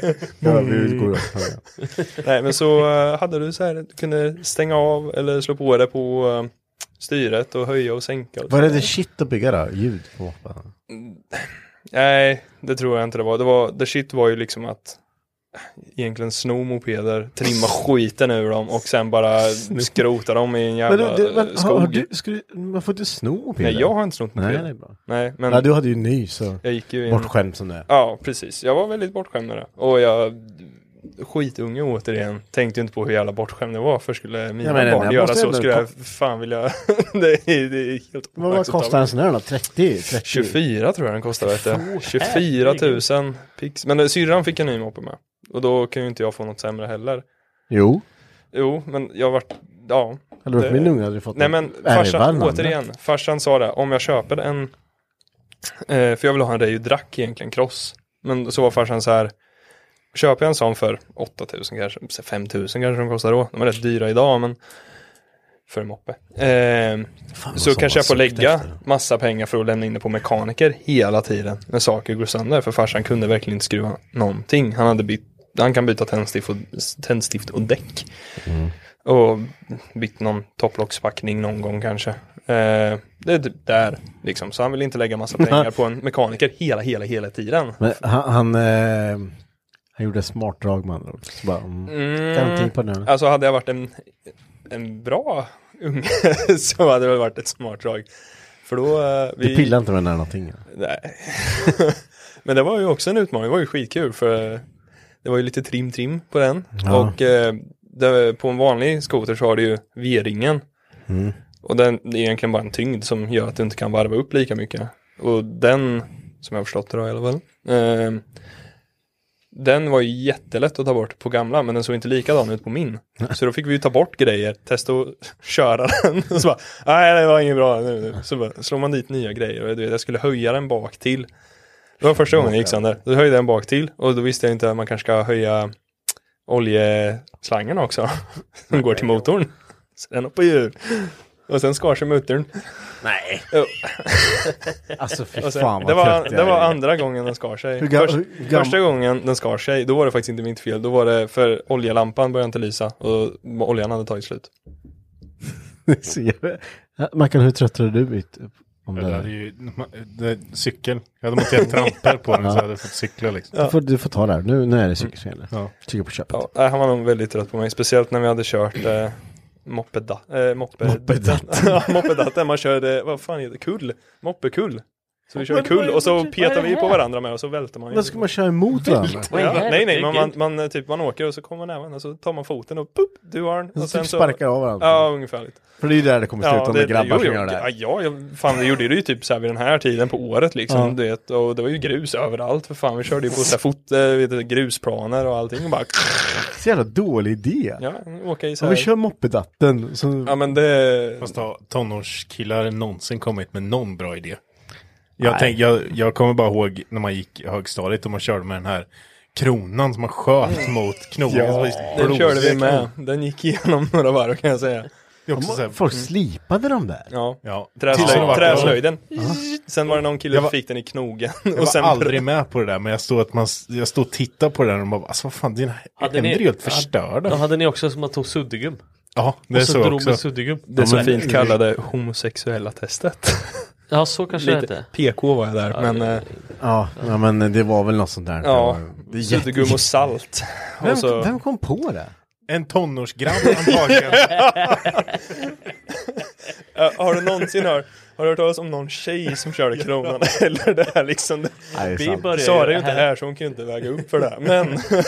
det. Nej, men så hade du så här, du kunde stänga av eller slå på det på styret och höja och sänka. Var det shit att bygga då? Ljud på moppen? Nej, det tror jag inte det var. The shit var ju liksom att egentligen sno mopeder, trimma skiten ur dem och sen bara skrota dem i en jävla skog. Man får inte sno mopeder? Nej, jag har inte snott mopeder. Nej, det är bra. Nej, men du hade ju ny så jag gick ju bortskämd som det är. Ja, precis. Jag var väldigt bortskämd med det. Och jag skitunge återigen tänkte ju inte på hur jävla bortskämd det var. För skulle mina barn göra så skulle jag fan vilja... det är helt vad kostar en sån här då? 30? 24 tror jag den kostar, vet du. 24 000 pix. Men syrran fick en ny moppe med. Och då kan ju inte jag få något sämre heller. Jo, men jag har varit... Ja. Hade du varit min unge hade du fått... Nej, men farsan sa det. Om jag köper en... för jag vill ha en Ray Drac egentligen, cross. Men så var farsan så här... Köper jag en sån för 8 000 kanske, 5 000 kanske de kostar då. De är rätt dyra idag, men för en moppe. Så kanske jag får lägga massa pengar för att lämna in det på mekaniker hela tiden när saker går sönder. För farsan kunde verkligen inte skruva någonting. Han kan byta tändstift och däck. Och bytt någon topplockspackning någon gång kanske. Det är typ där liksom. Så han vill inte lägga massa pengar på en mekaniker hela tiden. Men han gjorde smart drag med andra ord. Så bara, garanti på den. Alltså hade jag varit en bra unge så hade det varit ett smart drag. För då... Du pillar inte med den här någonting? Nej. Men det var ju också en utmaning. Det var ju skitkul för det var ju lite trim på den. Ja. Och på en vanlig skoter så har du ju V-ringen. Och det är egentligen bara en tyngd som gör att du inte kan varva upp lika mycket. Och den, som jag har förstått det då i alla fall... den var ju jättelätt att ta bort på gamla, men den såg inte likadan ut på min. Så då fick vi ju ta bort grejer, testa att köra den. Och så bara, nej det var inget bra nu. Så bara, slår man dit nya grejer. Jag skulle höja den bak till. Det var första gången jag gick sönder. Då höjde den bak till. Och då visste jag inte att man kanske ska höja oljeslangen också. Den går till motorn. Så den hoppar ju. Och sen skar sig motorn. Nej. Alltså fy sen, fan det var andra gången den skar sig. Första gången den skar sig, då var det faktiskt inte mitt fel. Då var det för oljelampan började inte lysa och oljan hade tagit slut. Man kan hur trött har du blivit? Cykel. Jag hade monterat tramper på den så jag hade fått cykla liksom. Ja. Du får ta där. Nu är det cykelspel. Tycker på köpet. Ja, han var nog väldigt trött på mig. Speciellt när vi hade kört moppedatten. Man körde, vad fan heter det? Moppekull. Så vi kör kull och så petar vi på varandra med och så välter man. Vad ska man köra emot varandra? Ja, nej, man åker och så kommer man även och så tar man foten och pup, du har den. Och sen typ sparkar av varandra. Ja, ungefärligt. För det är ju där det kommer sluta om det grabbar som gör det här. Ja, fan det gjorde det ju typ så här vid den här tiden på året liksom, du vet, och det var ju grus överallt för fan, vi körde ju på så här grusplaner och allting och bara så jävla dålig idé. Ja, åka i så här. Om vi kör moppedatten så... Ja, men det... Fast har tonårskillar någonsin kommit med någon bra idé? Jag kommer bara ihåg när man gick i högstadiet och man körde med den här kronan som man sköt mot knogen. Ja, den körde vi med. Den gick igenom några varv kan jag säga. Folk slipade dem där. Ja. Träslöjden. Sen var det någon kille som fick den i knogen. Jag var aldrig med på det där, men jag stod och tittade på det där och bara, alltså vad fan, dina händer är helt förstörda. Då hade ni också som att tog suddgum. Ja, det är så också. Det är så fint kallade homosexuella testet. Ja, så kanske det är. PK var jag där, men... Ja, men det var väl något sånt där. Ja, suddgum och salt. Vem kom på det? En tonårsgrabb antagligen. Har du någonsin hört talas om någon tjej som körde kronan? Eller det här liksom... Sara är ju inte här så hon kan inte väga upp för det. Men...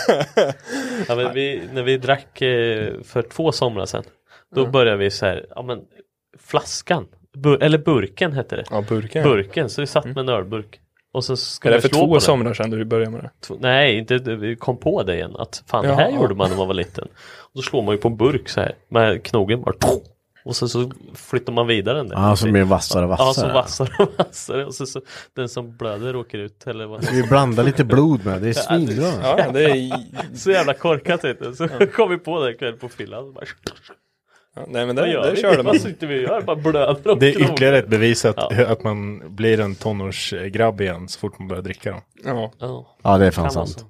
när vi drack för 2 somrar sedan, då började vi så här, flaskan. Eller burken hette det. Ja, burken, så vi satt med en ölburk. Och så ska det för 2 somrar sedan du började med det? Nej, inte, vi kom på det igen. Att fan, det här gjorde man när man var liten. Och då slår man ju på en burk så här. Med knogen bara. Och så flyttar man vidare den där. Ja, så blir vassare. Ja, så vassare. Och så den som blöder åker ut. Eller vad. Vi blandar lite blod med. Det är svinbra. Ja, det är... Så jävla korkat inte. Så kom vi på det kväll på fyllan. Ja, nej, men det körde man. Det är ytterligare ett bevis att man blir en tonårsgrabb igen så fort man börjar dricka dem. Ja, det är fan sant.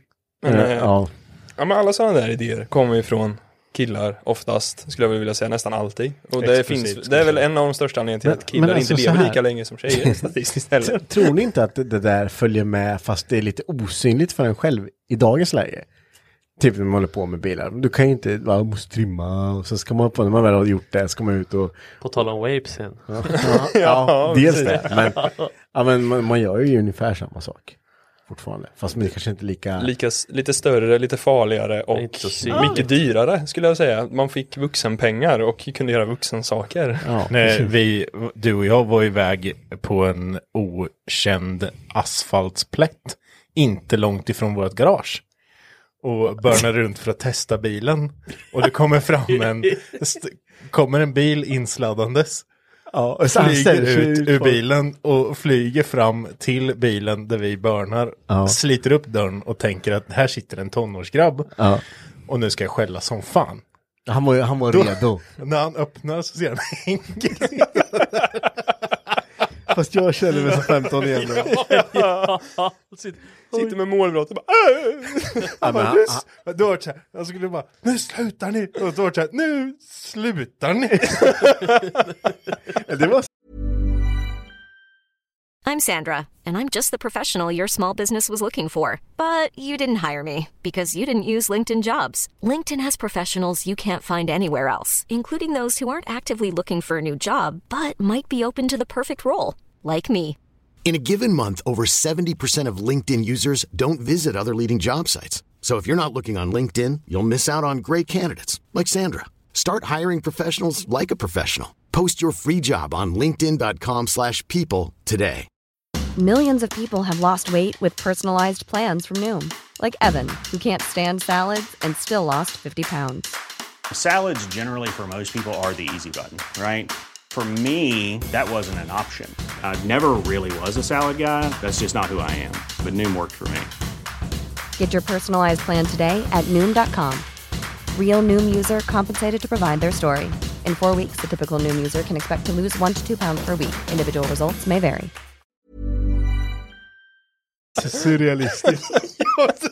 Men alla sådana där idéer kommer ifrån killar oftast, skulle jag vilja säga, nästan alltid. Och det är väl en av de största anledningarna till att killar inte lever lika länge som tjejer statistiskt heller. Tror ni inte att det där följer med fast det är lite osynligt för en själv i dagens läge? Typ när man håller på med bilar. Du kan ju inte, man måste trimma och så ska man när man väl har gjort det ska man ut och... På tal om vapes igen. Ja, dels det. Men man gör ju ungefär samma sak. Fortfarande. Fast det kanske inte lite större, lite farligare och mycket dyrare skulle jag säga. Man fick vuxenpengar och kunde göra vuxensaker. Ja. Du och jag var iväg på en okänd asfaltsplätt inte långt ifrån vårt garage. Och börjar runt för att testa bilen. Och det kommer fram kommer en bil insladdandes. Ja, och flyger ut ur bilen och flyger fram till bilen där vi börnar. Ja. Sliter upp dörren och tänker att här sitter en tonårsgrabb. Ja. Och nu ska jag skälla som fan. Han var redo. När han öppnar så ser han Henke. Fast jag känner mig som 15 igen. Sitter med målbrott och bara då var det så här, jag skulle bara, nu slutar ni. Och då var det så här, nu slutar ni. Det var... I'm Sandra, and I'm just the professional your small business was looking for. But you didn't hire me because you didn't use LinkedIn Jobs. LinkedIn has professionals you can't find anywhere else, including those who aren't actively looking for a new job, but might be open to the perfect role, like me. In a given month, over 70% of LinkedIn users don't visit other leading job sites. So if you're not looking on LinkedIn, you'll miss out on great candidates like Sandra. Start hiring professionals like a professional. Post your free job on linkedin.com/people today. Millions of people have lost weight with personalized plans from Noom. Like Evan, who can't stand salads and still lost 50 pounds. Salads generally for most people are the easy button, right? For me, that wasn't an option. I never really was a salad guy. That's just not who I am. But Noom worked for me. Get your personalized plan today at Noom.com. Real Noom user compensated to provide their story. In 4 weeks, the typical Noom user can expect to lose 1 to 2 pounds per week. Individual results may vary. Surrealistiskt.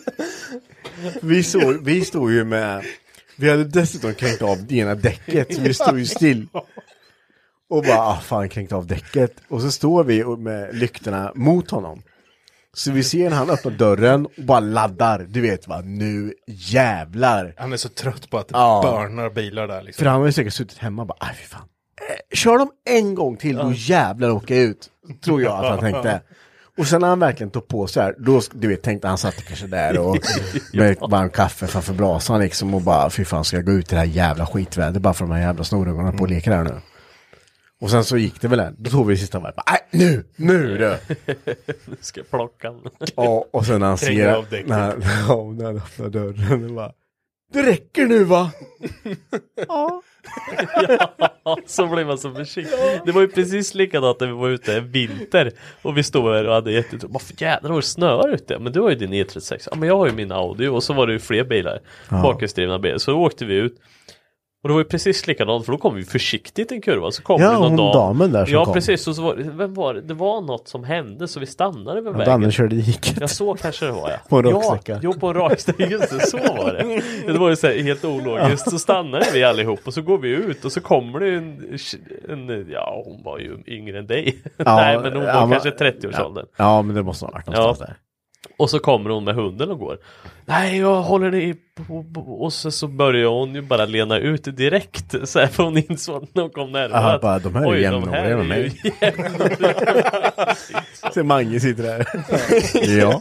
Vi stod ju med... Vi hade dessutom kränkt av det ena däcket. Så vi stod ju still. Och bara, fan, kränkt av däcket. Och så står vi med lyktorna mot honom. Så vi ser när han öppnar dörren och bara laddar. Du vet vad, nu jävlar. Han är så trött på att det börnar bilar där liksom. För han har ju säkert suttit hemma och bara, fy fan. kör dem en gång till, då jävlar åker jag ut. Tror jag att han tänkte. Och sen när han verkligen tog på så här, då, du vet, tänkte han satt kanske där och med varm kaffe framför brasan liksom och bara, fy fan, ska jag gå ut i det här jävla skitväder bara för de här jävla snorungarna på och leker här nu. Och sen så gick det väl då tog vi det sista varvet. Nej, nu då! Nu ska jag plocka den. Ja, och sen när han ser, när han öppnar dörren och bara, det räcker nu va? Ja. Ja, så blev man så försiktig. Det var ju precis likadant när vi var ute en vinter och vi stod här och hade jättetur. Varför jävlar var det snöar ute? Men du har ju din E36. Ja, men jag har ju min Audi och så var det ju fler bilar. Bakhjulsdrivna bilar. Så åkte vi ut. Och det var ju precis likadant, för då kom vi försiktigt i en kurva. Så kom det någon damen där som kom. Precis. Och så var, vem var det? Det var något som hände så vi stannade vid vägen. Damen körde i diket. Ja, så kanske det var, ja. På en raksträcka. Ja, på en raksträcka. Just det, så var det. Det var ju så här, helt ologiskt. Så stannade vi allihop och så går vi ut och så kommer det en ja, hon var ju yngre än dig. Ja, nej, men hon var kanske 30-årsåldern. Ja, men det måste ha varit någonstans där. Och så kommer hon med hunden och går. Nej, jag håller det på. Och så börjar hon ju bara lena ut direkt. Så här, för hon insåg att hon kom närmare. Bara, de här är jämnåriga med mig. Så Mange sitter där. Ja.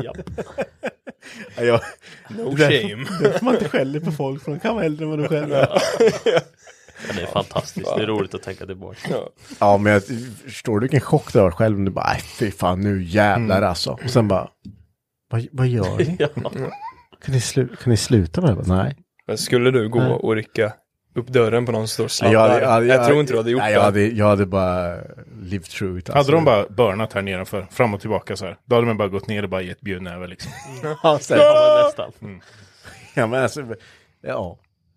Ja. No shame. Det får man inte skälla på folk, för de kan vara äldre än vad de själva. Ja, det är fantastiskt. Det är roligt att tänka tillbaka. Ja, men jag förstår du vilken chock det var själv. Om du bara, fy fan, nu jävlar alltså. Och sen bara, vad gör ni? Ja. Kan ni sluta med det? Nej. Men skulle du gå och rycka upp dörren på någon som står och sladdar? Jag tror inte du hade gjort det. Jag hade bara lived through it. Alltså. Hade de bara börnat här nedanför, fram och tillbaka så här. Då hade man bara gått ner och bara gett bjudnäver liksom. Ja, nästan. Ja, men alltså, ja.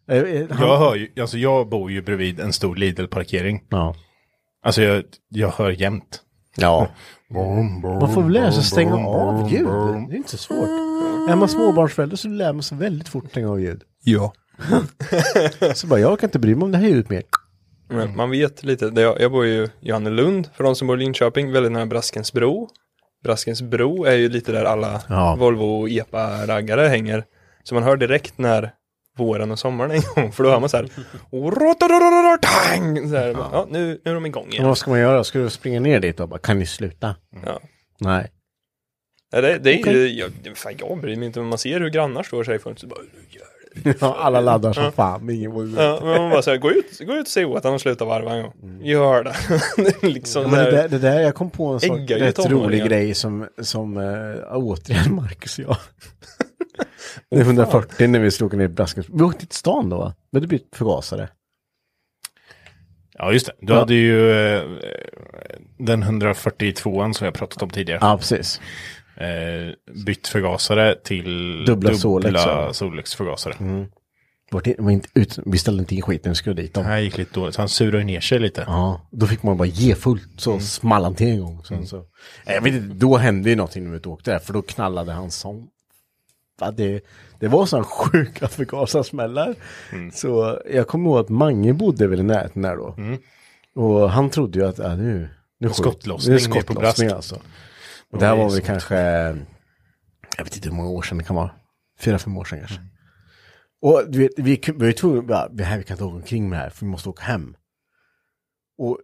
Jag bor ju bredvid en stor Lidl-parkering. Ja. Alltså jag hör jämt. Ja. Man får väl lära sig att stänga av ljud. Det är inte så svårt. Är man småbarnsförälder så lär man sig väldigt fort att stänga av ljud. Ja. Så bara, jag kan inte bry mig om det här ljudet mer. Men man vet lite. Jag bor ju i Johannelund, för de som bor i Linköping, väldigt nära Braskensbro. Braskensbro är ju lite där alla Volvo och EPA-raggare hänger. Så man hör direkt när våren och sommaren en gång, för då hör man så här, ja, nu är de igång igen. Vad ska man göra? Ska du springa ner dit och bara, kan ni sluta? Ja. Nej. Ja, det är fan, jag bryr mig inte, om man ser hur grannar står sig för så bara, ja, alla laddar som fan. Ja, men man bara säger, gå ut och se åt han och sluta varva en gång. Gör det. liksom men det där, jag kom på en sån rätt rolig grej som återigen Marcus och jag. Det är 140 när vi slog ner i Braskens. Vi åkte till stan då, va? Men det blir förgasare. Ja, just det. Du hade ju den 142an som jag pratat om tidigare. Ja, precis. Bytt förgasare till dubbla Solex-förgasare. Vi ställde inte in skiten, vi skulle dit. Det här gick lite dåligt, så han surade ner sig lite. Ja, då fick man bara ge fullt, så small han till en gång. Sen så. Jag vet inte, då hände ju någonting när vi åkte där, för då knallade han som... Det var sån sjuka förgasarsmällar. Så jag kommer ihåg att Mange bodde väl i närheten där då. Och han trodde ju att nu skottlossning på Brask. Alltså. Och det här var väl kanske, jag vet inte hur många år sedan det kan vara. 4-5 år sedan kanske. Och du vet, vi var ju tvungna, vi kan inte åka omkring med det här, för vi måste åka hem. Och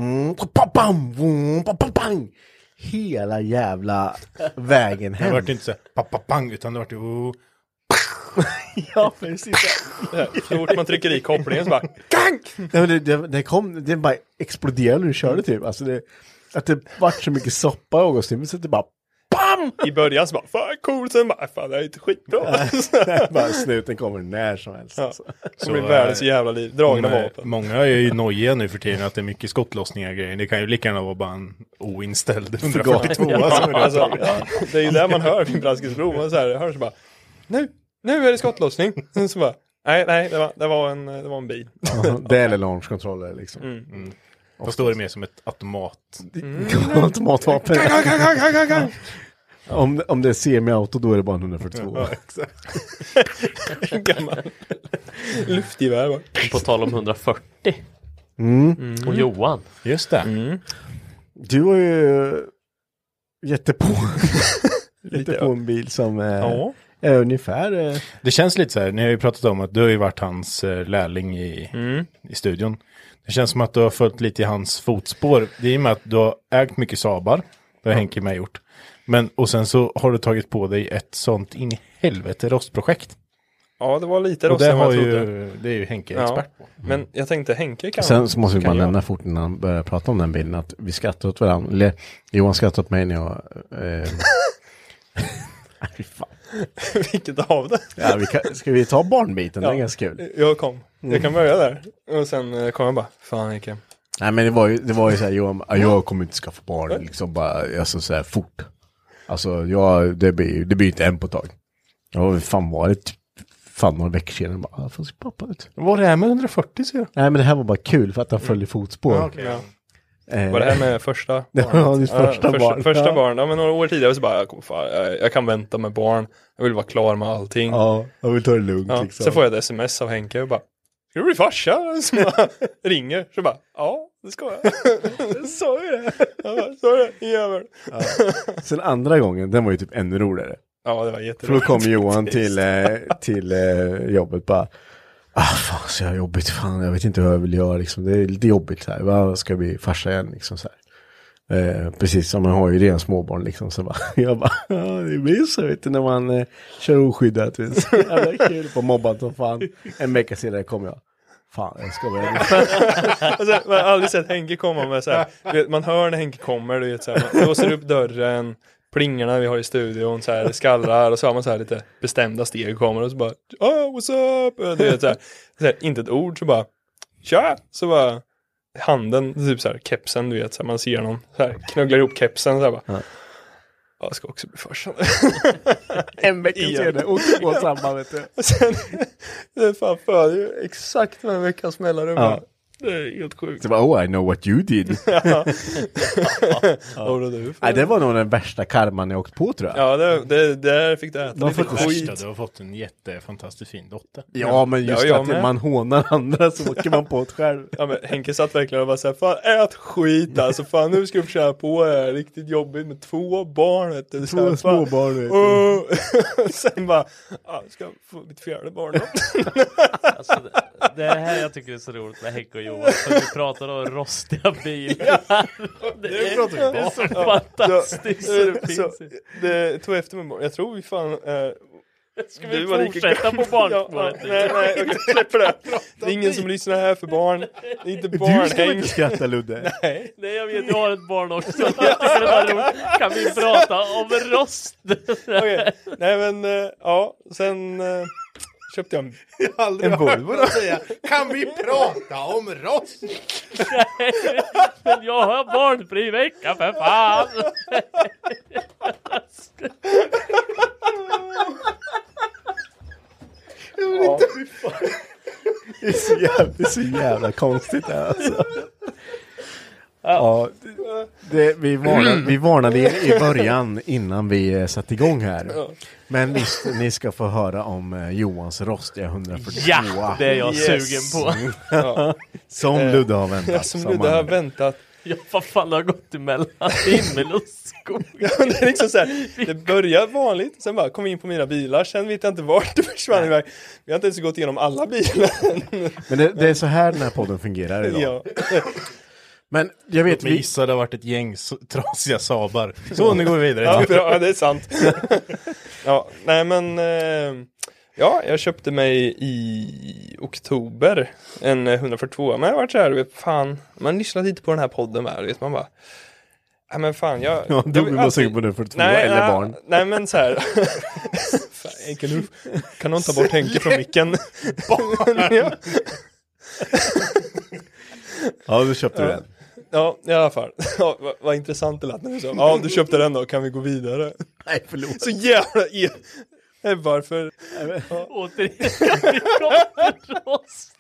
hela jävla vägen hem. Det var inte så papapang, utan det var ju ja, precis. Fort man trycker i kopplingen så bara gang! Ja, det bara exploderade när du körde typ. Alltså att det var så mycket soppa i Augustin, så det bara BAM! I början så bara, fan cool, sen bara, fan det är inte skitbra. Bara snuten kommer när som helst. Alltså. Så blir världens jävla liv, dragna vapen. Många är ju nojiga nu för tiden att det är mycket skottlossningar grejer. Det kan ju lika gärna vara bara en oinställd 142. Alltså, det är ju där man hör vid Braskensbro. Man så här, hör så bara, nu är det skottlossning. Så bara, nej, det var en bil. Det är launchkontroller liksom. Då står det mer som ett automatvapen. Om det är semi-auto, då är det bara 142. Ja, exakt. Gammal luftgevär va? På tal om 140. Och Johan. Just det. Du har ju jättepå en bil som ungefär. Det känns lite så här, ni har ju pratat om att du har ju varit hans lärling i studion. Det känns som att du har följt lite i hans fotspår. Det är ju med att du har ägt mycket Sabar. Det har Henke med gjort. Och sen så har du tagit på dig ett sånt in i helvete rostprojekt. Ja, det var lite rost än vad jag trodde. Det är ju Henke expert på. Men jag tänkte Henke kan... Sen så måste vi bara nämna fort när han börjar prata om den bilden att vi skrattar åt varandra. Eller Johan skrattar åt mig när jag... Nej, fan. Vilket av det? Ja, ska vi ta barnbiten? Det är ganska kul. Jag kom. Jag kan börja där. Och sen kom jag bara, fan Henke. Nej, men det var ju så här, Johan, jag kommer inte skaffa barn liksom bara, alltså så här fort. Alltså, det blir inte en på ett tag. Ja, fan var det några veckor sedan bara, får se pappa ut. Vad var det här med 140 så? Nej, men det här var bara kul för att han följde fotspår. Ja, okay, ja. Var det här med första barn? Ja, ditt första barn. Första barn, ja, men några år tidigare så bara, jag kan vänta med barn. Jag vill vara klar med allting. Ja, jag vill ta det lugnt liksom. Sen får jag ett sms av Henke och bara, ska du bli farsa? Så bara, ringer, så bara, ja, det ska jag. Så är det. Ja, så är det, jävel. Ja. Sen andra gången, den var ju typ ännu roligare. Ja, det var jätteroligt. För då kom Johan till jobbet bara, fan så jag jobbigt, fan jag vet inte vad jag vill göra liksom. Det är lite jobbigt så här. Vad ska jag bli farsa igen liksom så här. Precis som man har ju redan småbarn liksom så bara, jag bara, det blir så vet du när man kör oskyddat vet du. Jävla kul på mobbat som fan. En vecka senare kom jag. Fan, jag ska börja. Alltså, man har aldrig sett Henke komma med så här. Vet, man hör när Henke kommer, du vet så här, man låser upp dörren, plingarna vi har i studion så här, skallrar och så har man så här lite bestämda steg kommer och så bara, what's up? Du vet så här, inte ett ord så bara, tja! Så bara handen, typ så här, kepsen, du vet så här, man ser någon så här, knugglar ihop kepsen så här bara. Ja. Jag ska också bli farsa. En vecka senare, och två samma vet du. Och sen, det fan för ju exakt en veckas mellanrum. Ja. Det är helt sjukt. Så bara, I know what you did. Ja. Nej, det var nog den värsta karman jag åkt på tror jag. Ja, det där fick du äta lite skit. Du har fått en jättefantastiskt fin dotter. Ja, men just att man hånar andra så åker man på ett själv. Ja, men Henke satt verkligen och bara såhär, fan ät skit alltså, fan nu ska du försöka på det här, riktigt jobbigt med 2 barn vet du. Två små barn vet du. Sen bara, ska jag få mitt 4:e barn då? Alltså, det här jag tycker är så roligt med Henke och Johan, för vi pratar om rostiga bilar. Det är så fantastiskt. Det tog efter mig. Jag tror vi fan... Ska vi fortsätta på barnspåret? Nej, okej, släpper det. Det är ingen som lyssnar här för barn. Det är inte barn. Du ska inte skratta, Ludde. Nej, jag vet, jag har ett barn också. Jag tycker det var roligt. Kan vi prata om rost? Okej, nej men, ja, sen... köpte jag en Volvo då säga. Kan vi prata om rost? Nej, men jag har barnfri vecka för fan. Det är så jävla konstigt här, alltså. Ja, vi varnade er i början innan vi satte igång här. Men visst, ni ska få höra om Johans rostiga 142. Ja, det är jag sugen på. Ja. Som Ludde har väntat. Som Ludde har väntat. Ja, vad fan har gått emellan himmel och skog. Ja, det är liksom så här, det börjar vanligt, sen bara kom vi in på mina bilar, sen vet jag inte vart det försvann iväg. Vi har inte ens gått igenom alla bilar. Men det är så här den här podden fungerar idag. Ja. Men jag vet, vi gissade det har varit ett gäng trasiga Sabar. Så nu går vi vidare. Ja, bra, det är sant. Ja, nej men ja, jag köpte mig i oktober en 142. Men jag har varit så här, vet fan, man lyssnar lite på den här podden med, vet man bara. Nej men fan, ja, du vill bara suga på den 42 eller barn. Nej men så här. Fan, Henke, nu kan någon ta bort Henke från micken. Barn. Ja. Ja, du köpte den. Ja, i alla fall. Ja, vad intressant det lät när du sa. Ja, du köpte den då, kan vi gå vidare? Nej, förlåt. Så jävla varför? Ja. Återigen, vi kommer rost.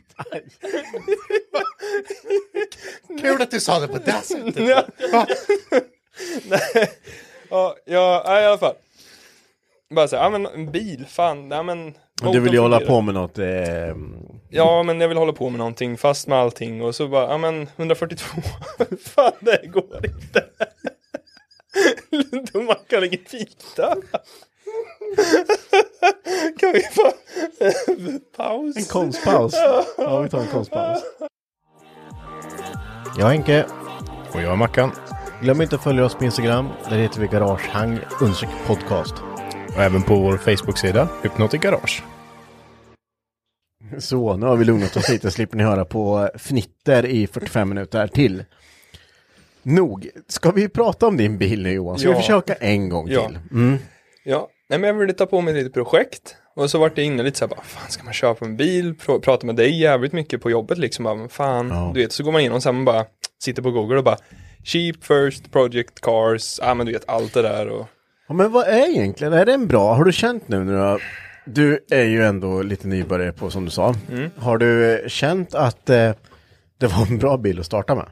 Kul att du sa det på det sättet. Ja. Nej. Ja, i alla fall. Bara så här, ja men en bil, fan, ja men... Du vill ju hålla på med något... Ja, men jag vill hålla på med någonting, fast med allting. Och så bara, ja men 142, fan det går inte. Man kan inget fita. Kan vi få paus? En konstpaus. Ja, vi tar en konstpaus. Jag är Henke. Och jag är Mackan. Glöm inte att följa oss på Instagram. Där heter vi Garagehang_podcast. Och även på vår Facebook-sida, Hypnotic Garage. Så, nu har vi lugnat oss lite. Slipper ni höra på fnitter i 45 minuter till. Nog. Ska vi prata om din bil nu, Johan? Ska vi försöka en gång till? Ja. Nej, men jag ville ta på mig lite projekt. Och så vart det inne lite så här, bara, fan ska man köpa en bil? Prata med dig jävligt mycket på jobbet liksom. Bara, fan, du vet, så går man in och sen bara sitter på Google och bara cheap first project cars. Men du vet, allt det där. Och... Ja, men vad är egentligen? Är det en bra? Har du känt nu när du är ju ändå lite nybörjare på, som du sa. Har du känt att det var en bra bil att starta med?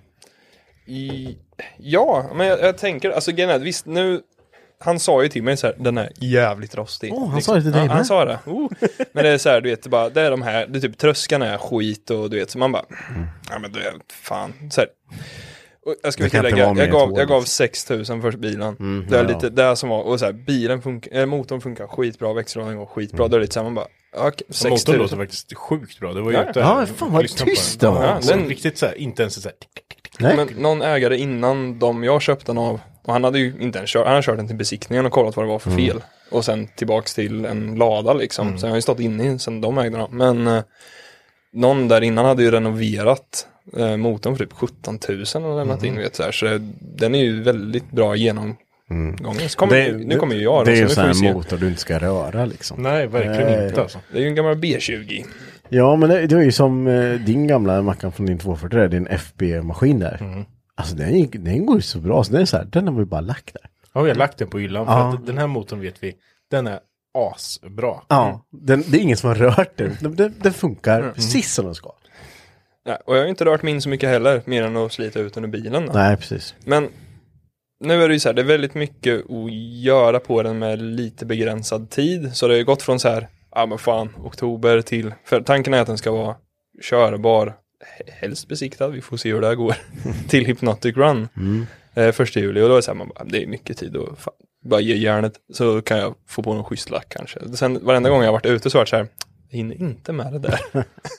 Ja, men jag tänker, alltså visst nu, han sa ju till mig så här, den är jävligt rostig. Han sa det till dig? Han sa det. Men det är så här, du vet, bara, det är de här, det är typ tröskarna är skit och du vet, så man bara, ja men du är fan, så här. Och jag ska tillägga, jag gav 6 000 för bilen. Det är lite det som var, och så här, bilen funkar, motorn funkar skitbra, växellådan går skitbra, det är lite så här, man bara, okay, 6 000. Motorn låter faktiskt sjukt bra, det var ju fan vad tyst då. Den riktigt så här, inte ens så här. Men någon ägare innan jag köpte den av, och han hade ju inte ens han hade kört den till besiktningen och kollat vad det var för fel. Och sen tillbaks till en lada liksom. Så jag har ju stått inne i sen de ägde den. Men någon där innan hade ju renoverat motorn för typ 17 000 och lämnat in, vet, så den är ju väldigt bra genomgången. Nu kommer ju jag. Det är ju så här motor du inte ska röra liksom. Nej, verkligen inte alltså. Det är ju en gammal B20. Ja, men det är ju som din gamla Mackan från din 240, din FB-maskin där. Alltså den går ju så bra, så den är så här, den har vi bara lagt där. Ja, vi har lagt den på hyllan för att den här motorn vet vi, den är asbra. Ja, det är ingen som har rört den. Den funkar precis som den ska. Ja, och jag har inte rört min så mycket heller, mer än att slita ut den ur bilen. Då. Nej, precis. Men nu är det ju så här, det är väldigt mycket att göra på den med lite begränsad tid. Så det har ju gått från så här, men fan, oktober till, för tanken är att den ska vara körbar, helst besiktad, vi får se hur det här går, till Hypnotic Run 1 juli. Och då är det så här, man bara, det är mycket tid och fan, bara ge järnet så kan jag få på någon schysst lack kanske. Sen varenda gång jag har varit ute så har det så här, jag hinner inte med det där.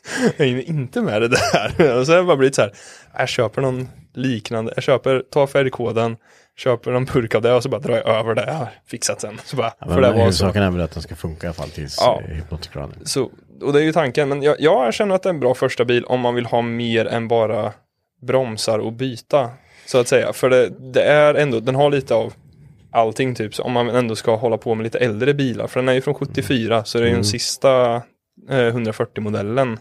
Och så har det bara blivit så här, jag köper någon liknande, tar färgkoden, köper någon burk av det och så bara drar jag över det jag har fixat sen. Så bara, för det var så. Saken är väl att den ska funka i alla fall tills Hypnotic Run. Så, och det är ju tanken, men jag känner att det är en bra första bil om man vill ha mer än bara bromsar och byta, så att säga. För det är ändå, den har lite av allting typ, så om man ändå ska hålla på med lite äldre bilar, för den är ju från 74, så det är ju den sista 140-modellen.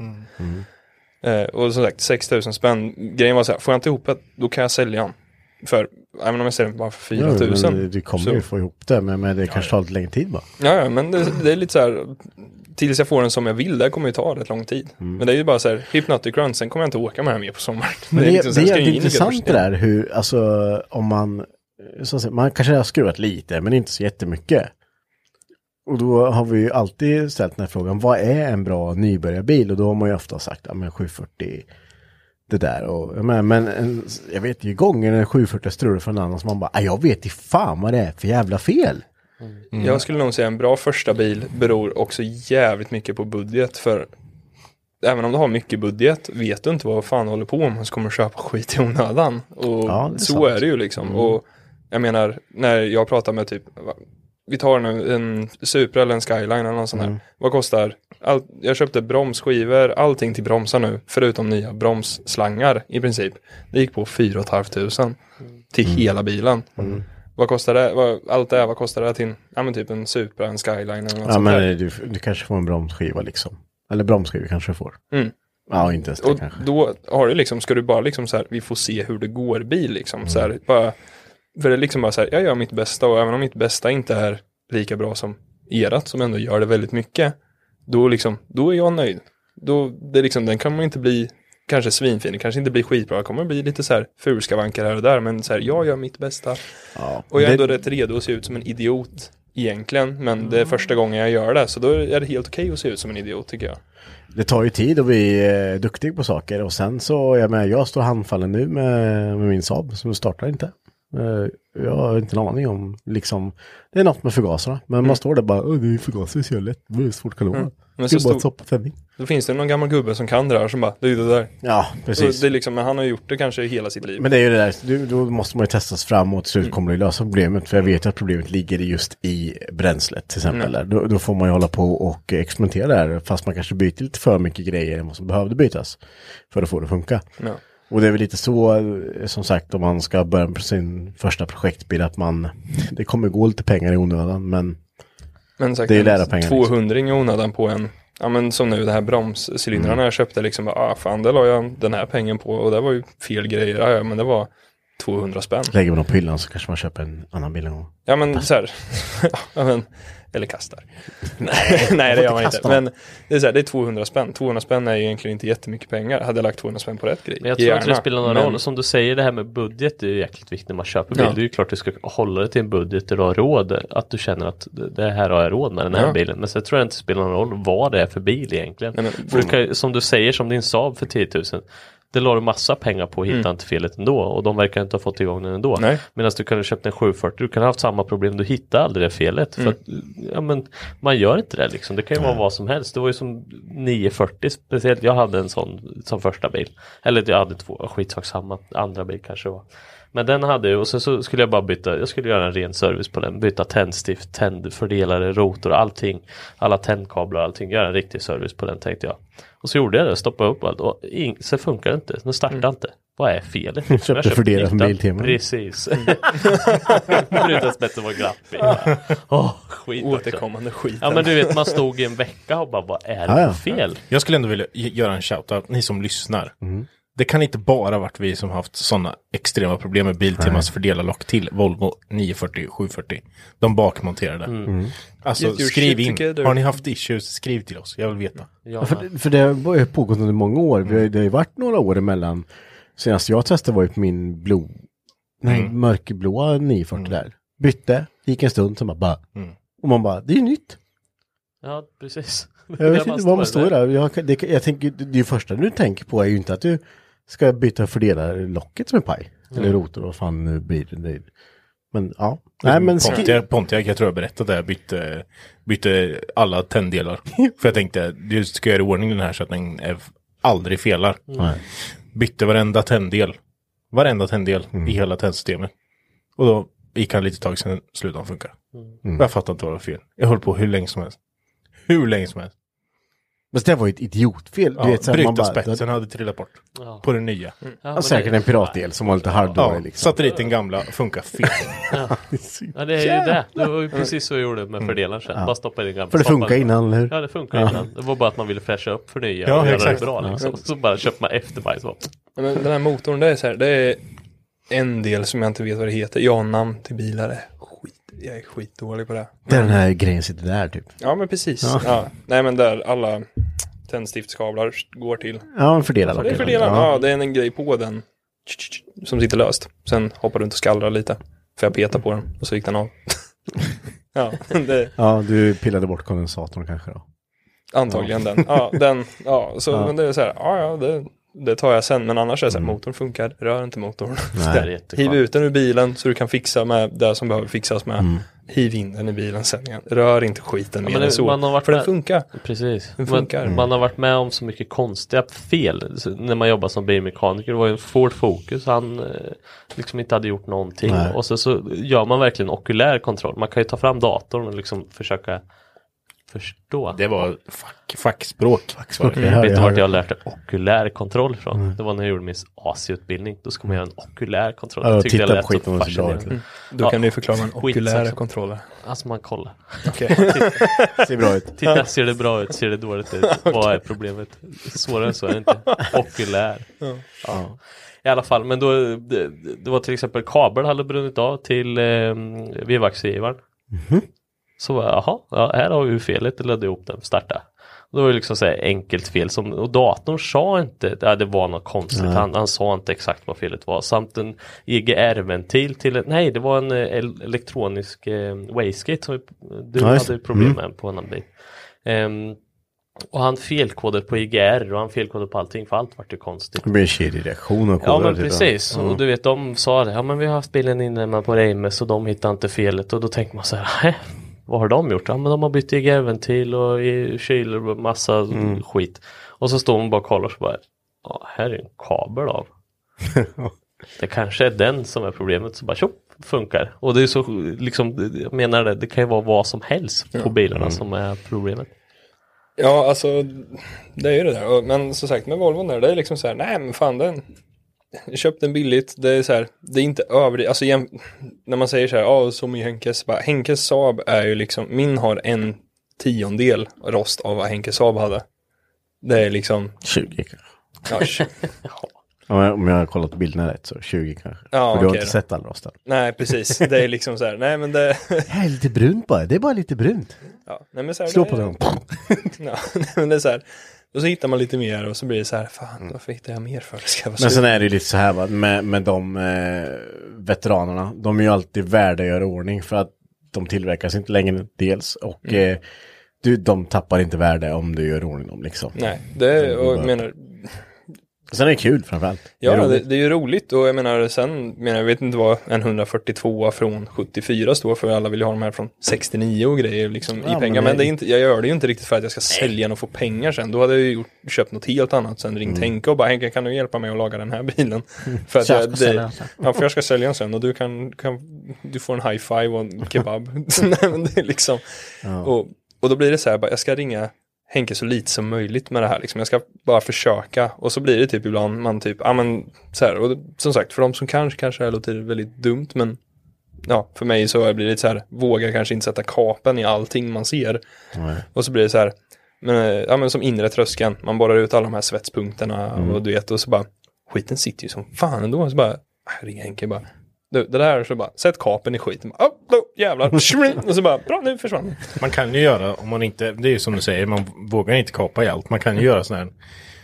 Och som sagt, 6 000 spänn. Grejen var så här, får jag inte ihop det, då kan jag sälja den. För, även om jag säljer den bara för 4 000. Ja, du kommer ju få ihop det, men det kanske tar lite längre tid bara. Ja, men det är lite så här, tills jag får den som jag vill, det kommer ju ta rätt lång tid. Men det är ju bara så här, Hypnotic Run, sen kommer jag inte åka med den mer på sommaren. Men det är intressant det där, hur, alltså, om man kanske har skruvat lite, men inte så jättemycket. Och då har vi ju alltid ställt den här frågan, vad är en bra nybörjarbil? Och då har man ju ofta sagt, 740 det där. Och, jag vet ju gånger en 740 strullar från en annan som man bara, jag vet i fan vad det är för jävla fel. Jag skulle nog säga en bra första bil beror också jävligt mycket på budget, för även om du har mycket budget vet du inte vad fan håller på om, så kommer du köpa skit i onödan. Och så är det ju liksom. Och jag menar, när jag pratar med typ, vi tar nu en Supra eller en Skyline eller något sånt här. Vad kostar? Jag köpte bromsskivor, allting till bromsar nu, förutom nya bromsslangar i princip. Det gick på 4 500 till hela bilen. Vad kostar det? Vad kostar det till? Ja, men typ en Supra, en Skyline eller något sånt där. Du kanske får en bromsskiva liksom. Eller bromsskiva kanske du får. Ja, inte ens det och kanske. Då har du liksom, ska du bara liksom så här, vi får se hur det går bil liksom. Så här, bara, för det är liksom bara så här, jag gör mitt bästa, och även om mitt bästa inte är lika bra som erat, som ändå gör det väldigt mycket, då är jag nöjd. Det är liksom, den kan man inte bli kanske svinfin, det kanske inte blir skitbra, det kommer bli lite så här fulskavankar här och där, men så här, jag gör mitt bästa. Ja, och jag är ändå rätt redo att se ut som en idiot egentligen, men det är första gången jag gör det, så då är det helt okej att se ut som en idiot, tycker jag. Det tar ju tid att bli duktig på saker, och sen så, jag står handfallen nu med min Saab som startar inte. Jag har inte en aning om liksom, det är något med förgasarna. Men man står där bara, det är förgasare så lätt, det är svårt kanon. Men så då finns det någon gammal gubbe som kan det här som bara, det är det där. Ja, precis. Det är liksom, men han har gjort det kanske hela sitt liv. Men det är ju det där, då måste man ju testas framåt så kommer det lösa problemet. För jag vet att problemet ligger just i bränslet till exempel. Då får man ju hålla på och experimentera där. Fast man kanske byter lite för mycket grejer än vad som behövde bytas. För att få det att funka. Ja. Och det är väl lite så, som sagt, om man ska börja med sin första projektbil, att det kommer gå lite pengar i onödan, men sagt, det är lära pengar. 200 i onödan på en, ja men som nu det här bromscylindrarna jag köpte liksom, fan det la jag den här pengen på och det var ju fel grejer, ja men det var 200 spänn. Lägger man dem på hyllan så kanske man köper en annan bil en gång. Ja men så här, ja, men, eller kastar. nej det gör man inte. Men det är så här, det är 200 spänn. 200 spänn är egentligen inte jättemycket pengar. Hade jag lagt 200 spänn på rätt grej. Men jag tror inte det spelar någon roll. Som du säger, det här med budget är ju jäkligt viktigt när man köper bil. Det är ju klart att du ska hålla det till en budget där du har råd. Att du känner att det här har jag råd med den här bilen. Men så tror jag inte det spelar någon roll vad det är för bil egentligen. Nej, men, för du kan, som du säger, som din Saab för 10 000. Det la du massa pengar på att hitta inte felet ändå. Och de verkar inte ha fått igång den ändå. Medan du kan ha köpt en 740. Du kan ha haft samma problem. Du hittar aldrig det felet. För att, ja, men, man gör inte det liksom. Det kan ju vara vad som helst. Det var ju som 940 speciellt. Jag hade en sån som första bil. Eller jag hade 2. Skitsak samma. Andra bil kanske var. Men den hade ju. Och så skulle jag bara byta. Jag skulle göra en ren service på den. Byta tändstift, tändfördelare, rotor, allting. Alla tändkablar och allting. Göra en riktig service på den, tänkte jag. Och så gjorde jag det, stoppade upp allt och så funkar det inte, den startar inte. Vad är felet? Köpte fördelare från Biltema. Precis. Brutas bättre var glapp. Skit. Återkommande skit. Ja men du vet, man stod i en vecka och bara, vad är det för fel? Jag skulle ändå vilja göra en shoutout, ni som lyssnar. Det kan inte bara varit vi som haft sådana extrema problem med Biltemas fördelarlock till Volvo 940 740. De bakmonterade. Alltså skriv in. Har ni haft issues, skriv till oss. Jag vill veta. Ja, för det har ju pågått under många år. Det har ju varit några år emellan. Senast jag testade var ju på min mörkblåa 940 där. Bytte, gick en stund, så bara och man bara, det är ju nytt. Ja, precis. Jag vet inte vad man står där. Jag tänker, det första du tänker på är ju inte att du ska byta fördelarlocket som är paj. Eller rotor, vad fan nu blir det. Men ja. Nej, men Pontiac, jag tror jag berättade det. Jag bytte alla tänddelar. För jag tänkte, du ska göra i ordning den här så att den aldrig felar. Bytte varenda tänddel i hela tändsystemet. Och då gick han lite tag sedan slutade han funka. Jag fattar inte vad det var fel. Jag höll på hur länge som helst. Men det var ju ett idiotfel. Ja, brytarspetsen hade trillat bort på den nya. Säkert en piratdel som var lite halvdålig. Liksom. Satelliten gamla funkar fel. Ja, det är ju det. Det var ju precis så jag gjorde med fördelaren sen. Bara stoppa i den gamla. För det funkar innan, eller hur? Ja, det funkar innan. Det var bara att man ville fräscha upp för nya och göra det bra. Liksom. Så bara köpte man efterbajs. Men den här motorn, det är så här, det är en del som jag inte vet vad det heter. Jag har namn till bilar. Jag är skitdålig på det. Det är den här grejen sitter där typ. Ja, men precis. Ja. Nej, men där alla tändstiftskablar går till. Ja, fördelar. Det är fördelar. Ja, det är en grej på den som sitter löst. Sen hoppar runt och skallrar lite. För jag petar på den och så gick den av. Ja, du pillade bort kondensatorn kanske då. Antagligen den. Ja, så men det är så här, det tar jag sen, men annars är det så här, motorn funkar, rör inte motorn. Hiv ut den ur bilen så du kan fixa med det som behöver fixas med. Hiv in den i bilen sen igen. Rör inte skiten mer än så. För den funkar. Precis. Den funkar. Man har varit med om så mycket konstiga fel när man jobbar som bilmekaniker. Det var ju en Ford Focus. Han liksom inte hade gjort någonting. Och så gör man verkligen okulär kontroll. Man kan ju ta fram datorn och liksom försöka förstå. Det var fackspråk. Vet du vart jag lärde okulär kontroll ifrån? Det var när jag gjorde min AC-utbildning. Då ska man göra en okulär kontroll. Jag tyckte det lät så fascinerande. Då kan du förklara en okulär kontroll. Alltså man kollar. Okej. Ser bra ut. Titta, ser det bra ut? Ser det dåligt ut? Vad är problemet? Svårare än så är det inte. Okulär. Ja. I alla fall, men då det var till exempel kabel hade brunnit av till vevaxgivaren. Så här har vi felet, eller ladda ihop den, starta. Och det var liksom så här enkelt fel och datorn sa inte, det var något konstigt, han sa inte exakt vad felet var. Samt en EGR-ventil till det var en elektronisk wastegate som du hade problem med på en annan bil. Och han felkodade på IGR och han felkodade på allting, för allt vart ju konstigt. Det blir en kedjereaktion och ja, men precis. Och du vet, de sa det. Ja, men vi har haft bilen inne på Reimes och de hittade inte felet. Och då tänkte man så här, vad har de gjort? Ja, men de har bytt IGR-ventil och kyler och massa skit. Och så står man bara och kollar och så bara, ja, här är en kabel av. Det kanske är den som är problemet. Så bara, tjopp, funkar. Och det är så, liksom, jag menar det kan ju vara vad som helst på bilarna som är problemet. Ja, alltså det är ju det där. Men som sagt med Volvo där, det är liksom så här, nej men fan jag köpte den billigt. Det är så här, det är inte över, alltså när man säger så här, som i Henkes, bara, Henkes Saab är ju liksom, min har 1/10 rost av vad Henkes Saab hade. Det är liksom 20 kanske. Ja, 20. Om jag har kollat bilderna rätt så 20 kanske. Ja, för du har inte sett all rosten. Nej, precis. Det är liksom så här, nej men det är lite brunt bara. Det är bara lite brunt. Ja, nej men så här, slå på den. Ja, nej, men det är så här. Och så hittar man lite mer och så blir det så här, fan, varför hittar jag mer för? Men sen är det ju lite så här, va, med de veteranerna. De är ju alltid värda att göra ordning för att de tillverkas inte längre dels. Och de tappar inte värde om du gör ordning dem liksom. Nej, det och jag menar... Sen är det kul framförallt. Ja, det är ju roligt och jag menar jag vet inte vad en 142 från 74 står för. Alla vill ju ha de här från 69 och grejer liksom i pengar. Men det är inte, jag gör det ju inte riktigt för att jag ska sälja den och få pengar sen. Då hade jag ju köpt något helt annat sen, ringt Henke och bara, Henke, kan du hjälpa mig att laga den här bilen? För att för jag ska sälja den sen och du kan du får en high five och en kebab. Nej, men det är liksom och då blir det så här, bara, jag ska ringa Henke så lite som möjligt med det här liksom. Jag ska bara försöka. Och så blir det typ ibland man typ, så här, och som sagt, för de som kanske är låter väldigt dumt, men ja, för mig så blir det så här, vågar kanske inte sätta kapen i allting man ser. Och så blir det så här, men som inre tröskeln, man borrar ut alla de här svetspunkterna och du vet, och så bara, skiten sitter ju som fan ändå, och så bara, ring Henke bara, det där, så bara, sätt kapen i skiten. Jävlar. Och så bara, bra, nu försvann. Man kan ju göra, om man inte, det är ju som du säger, man vågar inte kapa i allt. Man kan ju göra sådana här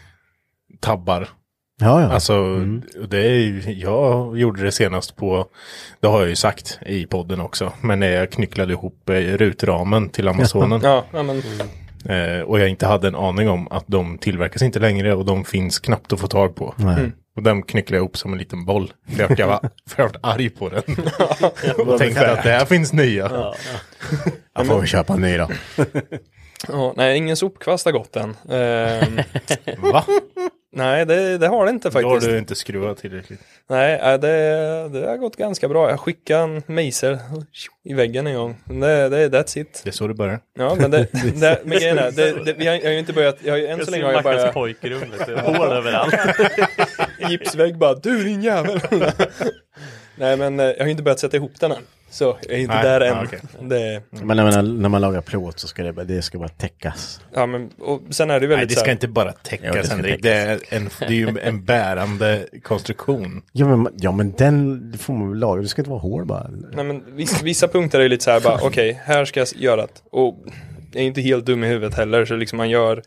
tabbar. Ja. Alltså, det är ju, jag gjorde det senast på, det har jag ju sagt i podden också, men när jag knycklade ihop rutramen till Amazonen. Och jag inte hade en aning om att de tillverkas inte längre och de finns knappt att få tag på. Och den knycklade jag ihop som en liten boll. För jag var arg på den. Och tänkte att det här finns nya. Jag får köpa en ny då. Nej, ingen sopkvast har gått än. Va? Nej, det har det inte faktiskt. Då har du inte skruvat tillräckligt. Nej, det har gått ganska bra. Jag skickade en mejsel i väggen en gång. That's it. Det är så det börjar. Ja, men men grejen är, jag har ju inte börjat, än så länge har jag bara... pojkrum, hål överallt. Gipsvägg bara, du din jävel. Nej, men jag har ju inte börjat sätta ihop den än. Så jag är inte där än. Okay. Men när man lagar plåt så ska det ska bara täckas. Ja, men och sen är det väldigt... Nej, det ska inte bara täckas, Henrik. Det är ju en bärande konstruktion. Ja, men den får man väl laga. Det ska inte vara hål bara. Nej, men vissa punkter är lite så här bara, okej, här ska jag göra det. Och jag är inte helt dum i huvudet heller, så liksom man gör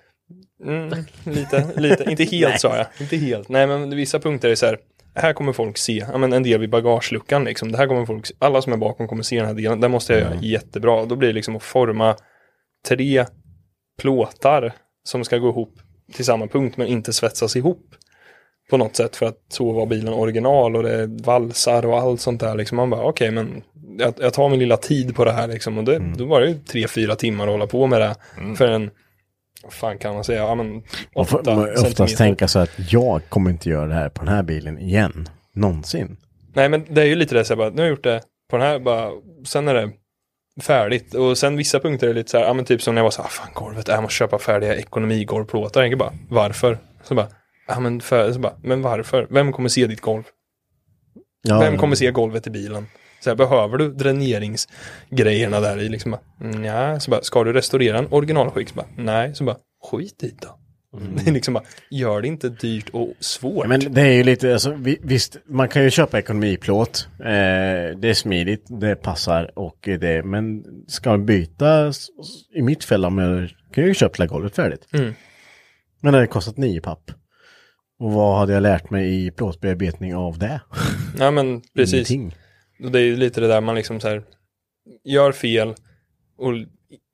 lite, inte helt sa jag. Inte helt. Nej, men vissa punkter är så här, här kommer folk se, en del vid bagageluckan liksom. Det här kommer folk, alla som är bakom kommer se den här delen. Det måste jag göra jättebra. Då blir det liksom att forma 3 plåtar som ska gå ihop till samma punkt men inte svetsas ihop på något sätt, för att så var bilen original och det är valsar och allt sånt där liksom. Man bara, okej, men jag tar min lilla tid på det här liksom. Och då var det ju 3-4 timmar att hålla på med det för en, vad fan kan man säga, 8 oftast tänka så att jag kommer inte göra det här på den här bilen igen, någonsin. Nej, men det är ju lite det så här, bara, nu har jag gjort det på den här, bara, sen är det färdigt. Och sen vissa punkter är lite så här, typ som när jag var så här, fan golvet, jag måste köpa färdiga ekonomigolvplåtar. Jag tänker bara, varför? Så bara, men varför? Vem kommer se ditt golv? Vem kommer se golvet i bilen? Så här, behöver du dräneringsgrejerna där i liksom? Ja, så bara, ska du restaurera en originalskick? Så bara, nej, så bara, skit i då. Det är liksom bara, gör det inte dyrt och svårt. Men det är ju lite, alltså, visst, man kan ju köpa ekonomiplåt. Det är smidigt, det passar men ska man byta i mitt fall, kan jag ju köpa golvet färdigt. Men det har kostat 9 papp. Och vad hade jag lärt mig i plåtbearbetning av det? Ja, men precis. Ingenting. Och det är ju lite det där man liksom så här gör fel och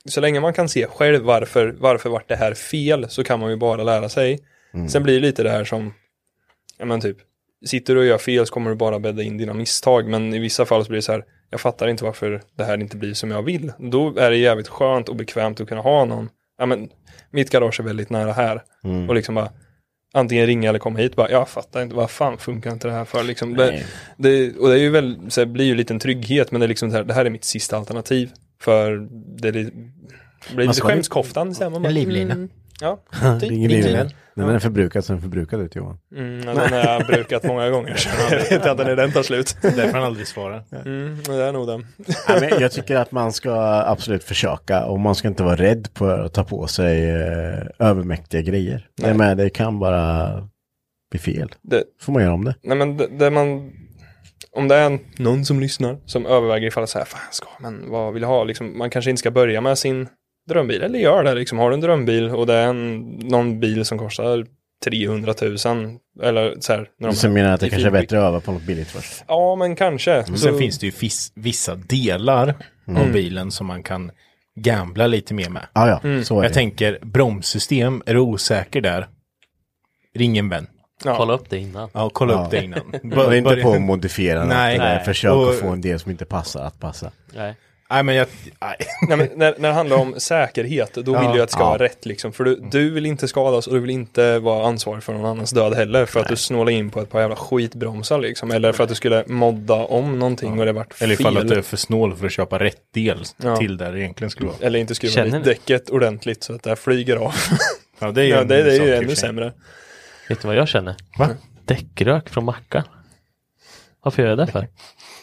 så länge man kan se själv varför vart det här fel, så kan man ju bara lära sig. Sen blir det lite det här som, ja men typ, sitter du och gör fel så kommer du bara bädda in dina misstag, men i vissa fall så blir det så här, jag fattar inte varför det här inte blir som jag vill. Då är det jävligt skönt och bekvämt att kunna ha någon, ja men mitt garage är väldigt nära här, och liksom bara antingen ringa eller komma hit, bara jag fattar inte, vad fan funkar inte det här för liksom. Och det är ju väl, så det blir ju lite en trygghet, men det är liksom det här är mitt sista alternativ, för det blir lite skämskoftan, säger man. En livlina. Ja, ingen livlina. Den är förbrukad som förbrukad ut, Johan. Den har jag brukat många gånger, så jag vet inte att den tar slut. Därför han aldrig svarar. Det är nog den. Ja, men jag tycker att man ska absolut försöka, och man ska inte vara rädd på att ta på sig övermäktiga grejer. Det kan bara bli fel. Får man göra om det. Nej, men om det är någon som lyssnar som överväger ifall så här, men vad vill jag ha? Liksom, man kanske inte ska börja med sin drömbil, eller gör det. Liksom, har du en drömbil och det är någon bil som kostar 300 000 eller så här. Du menar att det kanske är bättre att öva på något billigt först? Ja, men kanske. Sen finns det ju vissa delar av bilen som man kan gambla lite mer med. Så är det. Jag tänker, bromssystem, är du osäker där? Ring en vän. Ja. Kolla upp det innan. Ja, kolla upp det innan. Börja inte på att modifiera nej. Försök att få en del som inte passar att passa. Nej, men nej, men när det handlar om säkerhet, då vill jag att det ska vara rätt liksom. För du vill inte skadas, och du vill inte vara ansvarig för någon annans död heller, för att du snålar in på ett par jävla skitbromsar liksom. Eller för att du skulle modda om någonting och det vart fel. Eller ifall att du är för snål för att köpa rätt del till där det egentligen skulle vara. Eller inte skruva dit däcket ordentligt så att det flyger av. Ja, det är ju ännu sämre. Vet du vad jag känner? Va? Däckrök från mackan. Varför gör jag det för?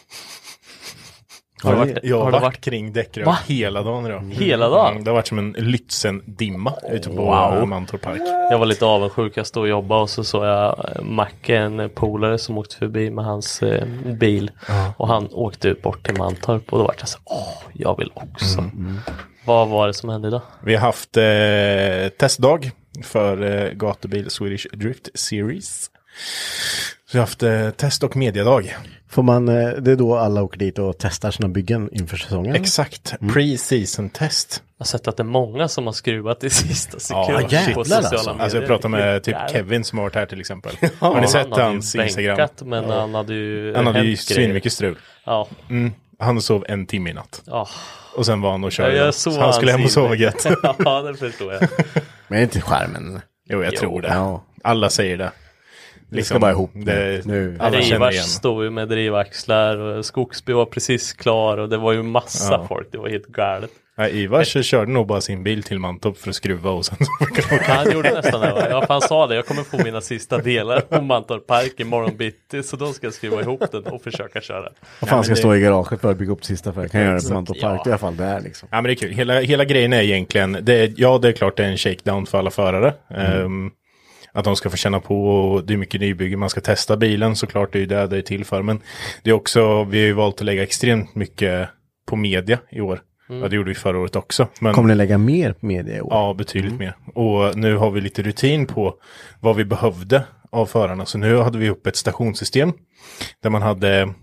Jag har varit kring däckrök hela dagen idag. Hela dagen? Det har varit som en Lützen-dimma ute på Mantorp Park. Jag var lite avundsjuk, jag stod och jobbade och så såg jag Macke, en polare som åkte förbi med hans bil. Och han åkte ut bort till Mantorp, och då var det så jag vill också. Vad var det som hände idag? Vi har haft testdag för gatubil Swedish Drift Series. Så vi har haft test- och mediadag. Får man, det är då alla åker dit och testar sina byggen inför säsongen? Exakt, pre-season test. Jag har sett att det är många som har skruvat i sista sekund på sociala medier. Alltså jag pratar med typ Kevin som har varit här till exempel. Har ni sett hans Instagram? Bänkat, men han hade ju svinmycket strul. Ja. Han sov 1 timme i natt. Och sen var han och körde. Så han skulle hem och sova gett. Ja, det förstår jag. Men är inte skärmen? Jo, jag tror det. Alla säger det. Det ska bara ihop nu. Rivars stod ju med drivaxlar och Skogsby var precis klar och det var ju massa folk. Det var helt galet. Ivars körde nog bara sin bil till Mantorp för att skruva och sen han gjorde nästan det. Ja, han sa det. Jag kommer få mina sista delar på Mantorp Park i morgon bitti, så då ska jag skruva ihop den och försöka köra. Vad fan ska stå i garaget för att bygga upp sista för? Kan jag göra det på Mantorp Park? Det är i alla fall det här liksom. Ja, men det är kul. Hela grejen är egentligen, det är klart det är en shakedown för alla förare. Att de ska få känna på, och det är mycket nybygge, man ska testa bilen, såklart det är ju det är till för, men det är också, vi har ju valt att lägga extremt mycket på media i år. Ja, det gjorde vi förra året också. Men, kommer ni lägga mer på media i år? Ja, betydligt mer. Och nu har vi lite rutin på vad vi behövde av förarna. Så nu hade vi upp ett stationssystem där man hade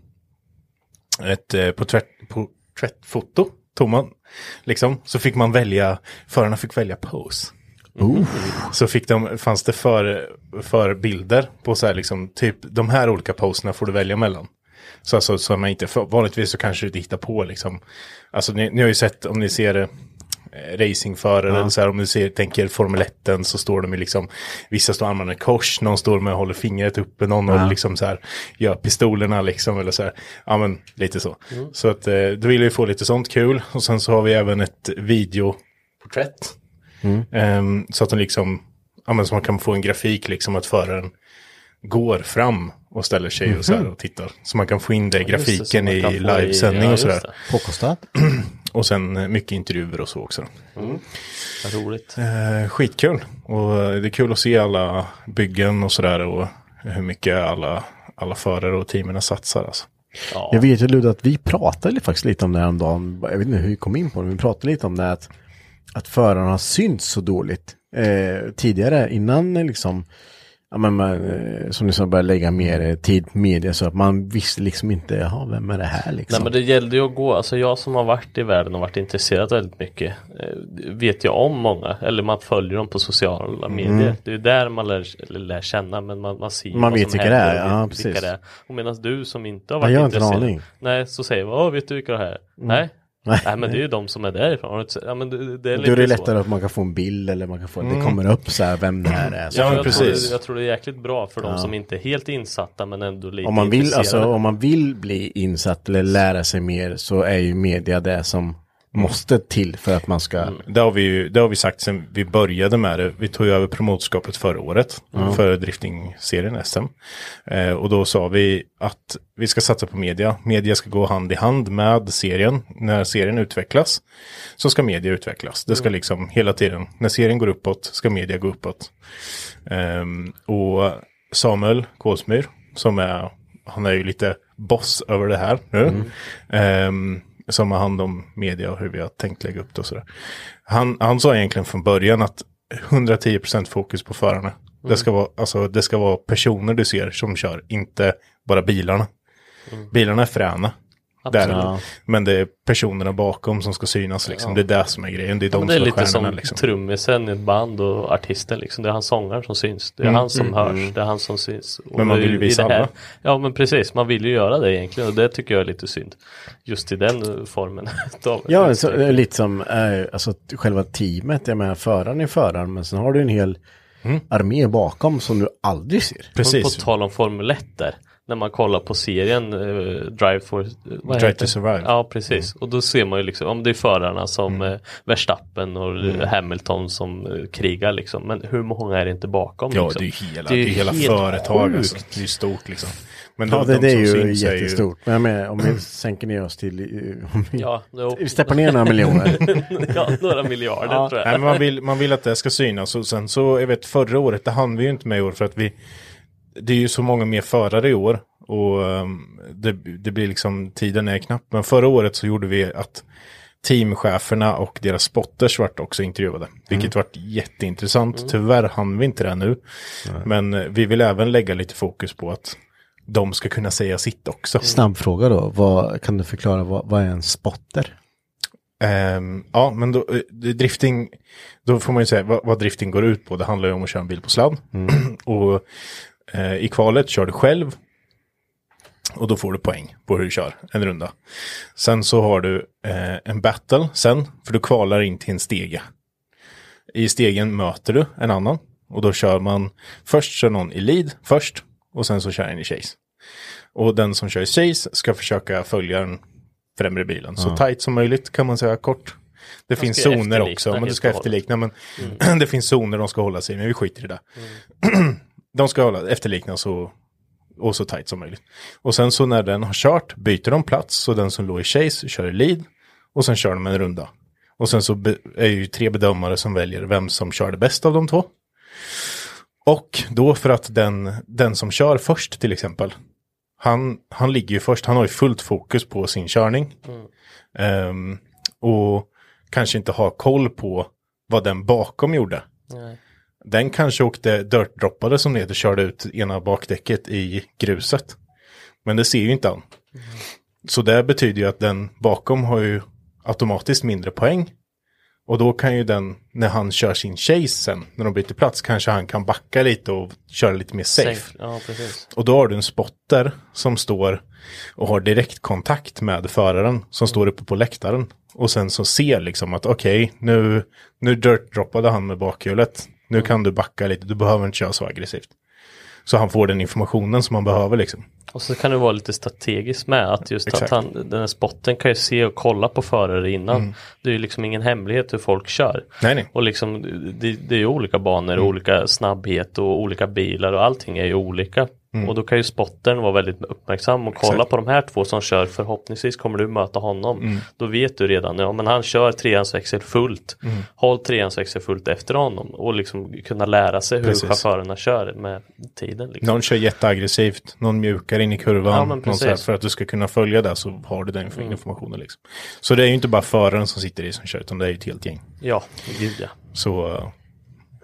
ett porträttfoto, tog man liksom, så fick man välja, förarna fick välja pose. Så fanns det för bilder på så här liksom, typ de här olika poserna får du välja mellan. Så man inte, vanligtvis så kanske du inte hittar på liksom, alltså ni har ju sett, om ni ser racingförare eller så här, om ni tänker Formel 1 så står de ju liksom, vissa står armarna i kors, någon står med och håller fingret uppe, någon håller liksom så här, gör pistolerna liksom, eller så här, ja men lite så. Så att då vill vi få lite sånt kul, och sen så har vi även ett videoporträtt. Så att de liksom, ja men så man kan få en grafik liksom, att föraren går fram och ställer sig och så här och tittar. Så man kan få in det, grafiken i livesändning och sådär. Påkostat. Och sen mycket intervjuer och så också. Vad roligt. Skitkul. Och det är kul att se alla byggen och sådär, och hur mycket alla förare och teamerna satsar alltså. Ja. Jag vet ju, Ludde, att vi pratade faktiskt lite om det här om dagen. Jag vet inte hur vi kom in på det, men vi pratade lite om det att förarna har synts så dåligt tidigare, innan liksom ja, men man, som du sa, börja lägga mer tid på media så att man visste liksom inte, vem är det här liksom? Nej, men det gällde ju att gå, alltså jag som har varit i världen och varit intresserad väldigt mycket, vet jag om många, eller man följer dem på sociala medier. Det är ju där man lär känna, men man ser man vet vilka det är, ja, vilka precis. det är. Och medan du som inte har varit jag har intresserad, inte en aning. nej, så säger vi, vet du vilka det här är? Nej, men det är ju de som är därifrån. Ja, men det är då är det lättare så. att man kan få en bild eller man kan få, det kommer upp så här vem det här är. Så Ja, jag tror det är jäkligt bra för de som inte är helt insatta men ändå lite om man vill, intresserade. om man vill bli insatt eller lära sig mer så är ju media det som måste till för att man ska... Det har vi sagt sen vi började med det. Vi tog över promotskapet förra året för drifting-serien SM. Och då sa vi att vi ska satsa på media. Media ska gå hand i hand med serien. När serien utvecklas så ska media utvecklas. Det ska liksom hela tiden, när serien går uppåt ska media gå uppåt. Och Samuel Kåsmyr han är ju lite boss över det här nu. Som har hand om media och hur vi har tänkt lägga upp det och sådär. Han sa egentligen från början att 110% fokus på förarna. Det ska vara personer du ser som kör, inte bara bilarna. Bilarna är fräna. Där, men det är personerna bakom som ska synas liksom. Det är det som är grejen. Det är de det är som lite stjärnorna, som liksom. Trummisen i ett band och artisten liksom. Det är hans sångare som syns. Det är han som hörs. Det är han som syns. Och men man vill ju visa alla. Ja, men precis. Man vill ju göra det egentligen. Och det tycker jag är lite synd. Just i den formen. Ja, så, lite som alltså, själva teamet. Jag menar, föraren är föraren. Men sen har du en hel armé bakom som du aldrig ser. Precis. Och på tal om Formel 1 där. När man kollar på serien Drive to Survive. Ja, precis. Och då ser man ju liksom, om det är förarna som Verstappen och Hamilton som krigar liksom. Men hur många är det inte bakom? Ja, liksom? det är ju hela företag. Alltså. Det är ju stort liksom. Men det är ju jättestort. Men om vi sänker ner oss till... vi steppar ner några miljoner. Ja, några miljarder tror jag. Nej, men man vill att det ska synas. Och sen så, jag vet, förra året, det hann vi ju inte med i år för att det är ju så många mer förare i år och det blir liksom, tiden är knapp. Men förra året så gjorde vi att teamcheferna och deras spotters vart också intervjuade. Vilket vart jätteintressant. Tyvärr hann vi inte det nu. Men vi vill även lägga lite fokus på att de ska kunna säga sitt också. Snabb fråga då. Kan du förklara vad är en spotter? Ja, men då, drifting, då får man ju säga vad drifting går ut på. Det handlar ju om att köra en bil på sladd. Och i kvalet kör du själv och då får du poäng på hur du kör en runda. Sen så har du en battle sen, för du kvalar in till en stege. I stegen möter du en annan och då kör man, först kör någon i lead först och sen så kör en i chase. Och den som kör i chase ska försöka följa den främre bilen. Så tight som möjligt kan man säga kort. Det finns zoner också, men du ska efterlikna. Men det finns zoner de ska hålla sig, men vi skiter i det. De ska efterlikna och så tight som möjligt. Och sen så när den har kört byter de plats. Så den som låg i chase kör i lead. Och sen kör de en runda. Och sen så är ju 3 bedömare som väljer vem som kör det bäst av de 2. Och då för att den som kör först till exempel. Han ligger ju först. Han har ju fullt fokus på sin körning. Och kanske inte har koll på vad den bakom gjorde. Nej. Den kanske åkte dirtdroppade som det heter, körde ut ena bakdäcket i gruset. Men det ser ju inte han. Så det betyder ju att den bakom har ju automatiskt mindre poäng. Och då kan ju den, när han kör sin chase sen, när de byter plats, kanske han kan backa lite och köra lite mer safe. Ja, precis. Och då har du en spotter som står och har direktkontakt med föraren som står uppe på läktaren. Och sen så ser liksom att okej, nu dirtdroppade han med bakhjulet. Nu kan du backa lite, du behöver inte köra så aggressivt. Så han får den informationen som han behöver liksom. Och så kan det vara lite strategiskt med att just exakt. Att den här spotten kan ju se och kolla på förare innan. Det är ju liksom ingen hemlighet hur folk kör. Nej. Och liksom det är ju olika banor, olika snabbhet och olika bilar och allting är ju olika. Och då kan ju spottern vara väldigt uppmärksam och kolla på de här 2 som kör. Förhoppningsvis kommer du möta honom. Då vet du redan, men han kör 3-växel fullt. Håll 3-växel fullt efter honom. Och liksom kunna lära sig hur chaufförerna kör med tiden. Liksom. Någon kör jätteaggressivt, någon mjukar in i kurvan. Någon så här, för att du ska kunna följa det så har du den informationen. Liksom. Så det är ju inte bara föraren som sitter i som kör, utan det är ju ett helt gäng. Ja, gud ja. Så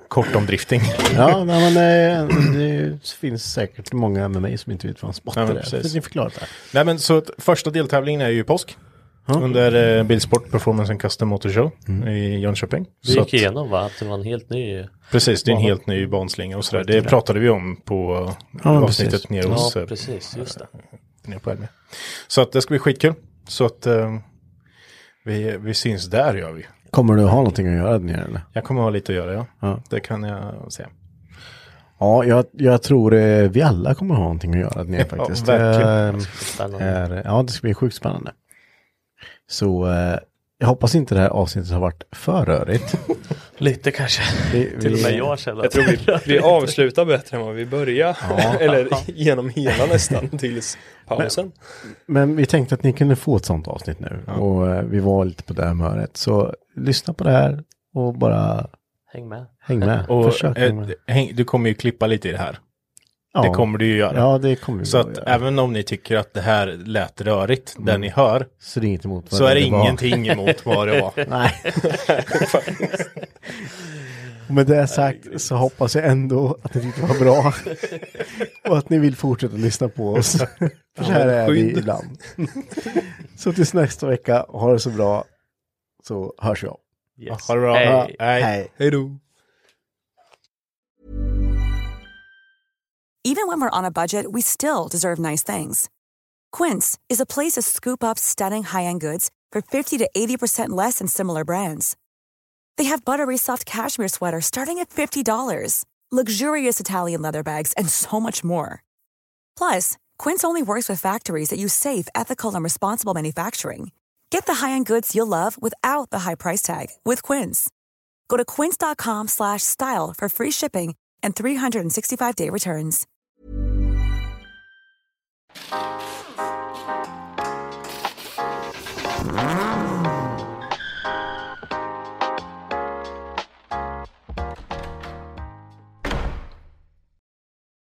kort om drifting. Ja, men det finns säkert många med mig som inte vet vad en spot är. Precis. Ni förklarar det. Nej, men så första deltävlingen är ju påsk. Under Bilsport Performance and Custom Motor Show i Jönköping. Vi gick igenom va? Att det var en helt ny... Precis, det är en helt ny banslinga och sådär. Det pratade vi om på avsnittet nere hos... Ja, precis, just det. Nere på Elmia. Så att det ska bli skitkul. Så att vi syns där, gör vi. Kommer du ha någonting att göra nere eller? Jag kommer ha lite att göra, ja. Det kan jag säga. Ja, jag tror vi alla kommer ha någonting att göra nere faktiskt. Ja, verkligen. Det ska bli sjukt spännande. Så jag hoppas inte det här avsnittet har varit för rörigt. Lite kanske. Till och med jag känner. Jag tror vi avslutar bättre än vad vi börjar. Eller genom hela nästan tills pausen. Men vi tänkte att ni kunde få ett sånt avsnitt nu. Ja. Och vi var lite på det här humöret. Så lyssna på det här och bara häng med. Och försök du kommer ju klippa lite i det här. Ja. Det kommer du ju göra. Ja, det kommer vi så att göra. även om ni tycker att det här lät rörigt, det ni hör, så det är inte emot så är det ingenting emot vad det var. Nej. Med det sagt så hoppas jag ändå att ni tyckte det var bra. Och att ni vill fortsätta lyssna på oss. För så här är vi ibland. Så tills nästa vecka, ha det så bra. Så hörs jag. Yes. Ha det bra. Hej. Hej då. Even when we're on a budget, we still deserve nice things. Quince is a place to scoop up stunning high-end goods for 50 to 80% less than similar brands. They have buttery soft cashmere sweaters starting at $50, luxurious Italian leather bags, and so much more. Plus, Quince only works with factories that use safe, ethical, and responsible manufacturing. Get the high-end goods you'll love without the high price tag with Quince. Go to quince.com/style for free shipping and 365-day returns.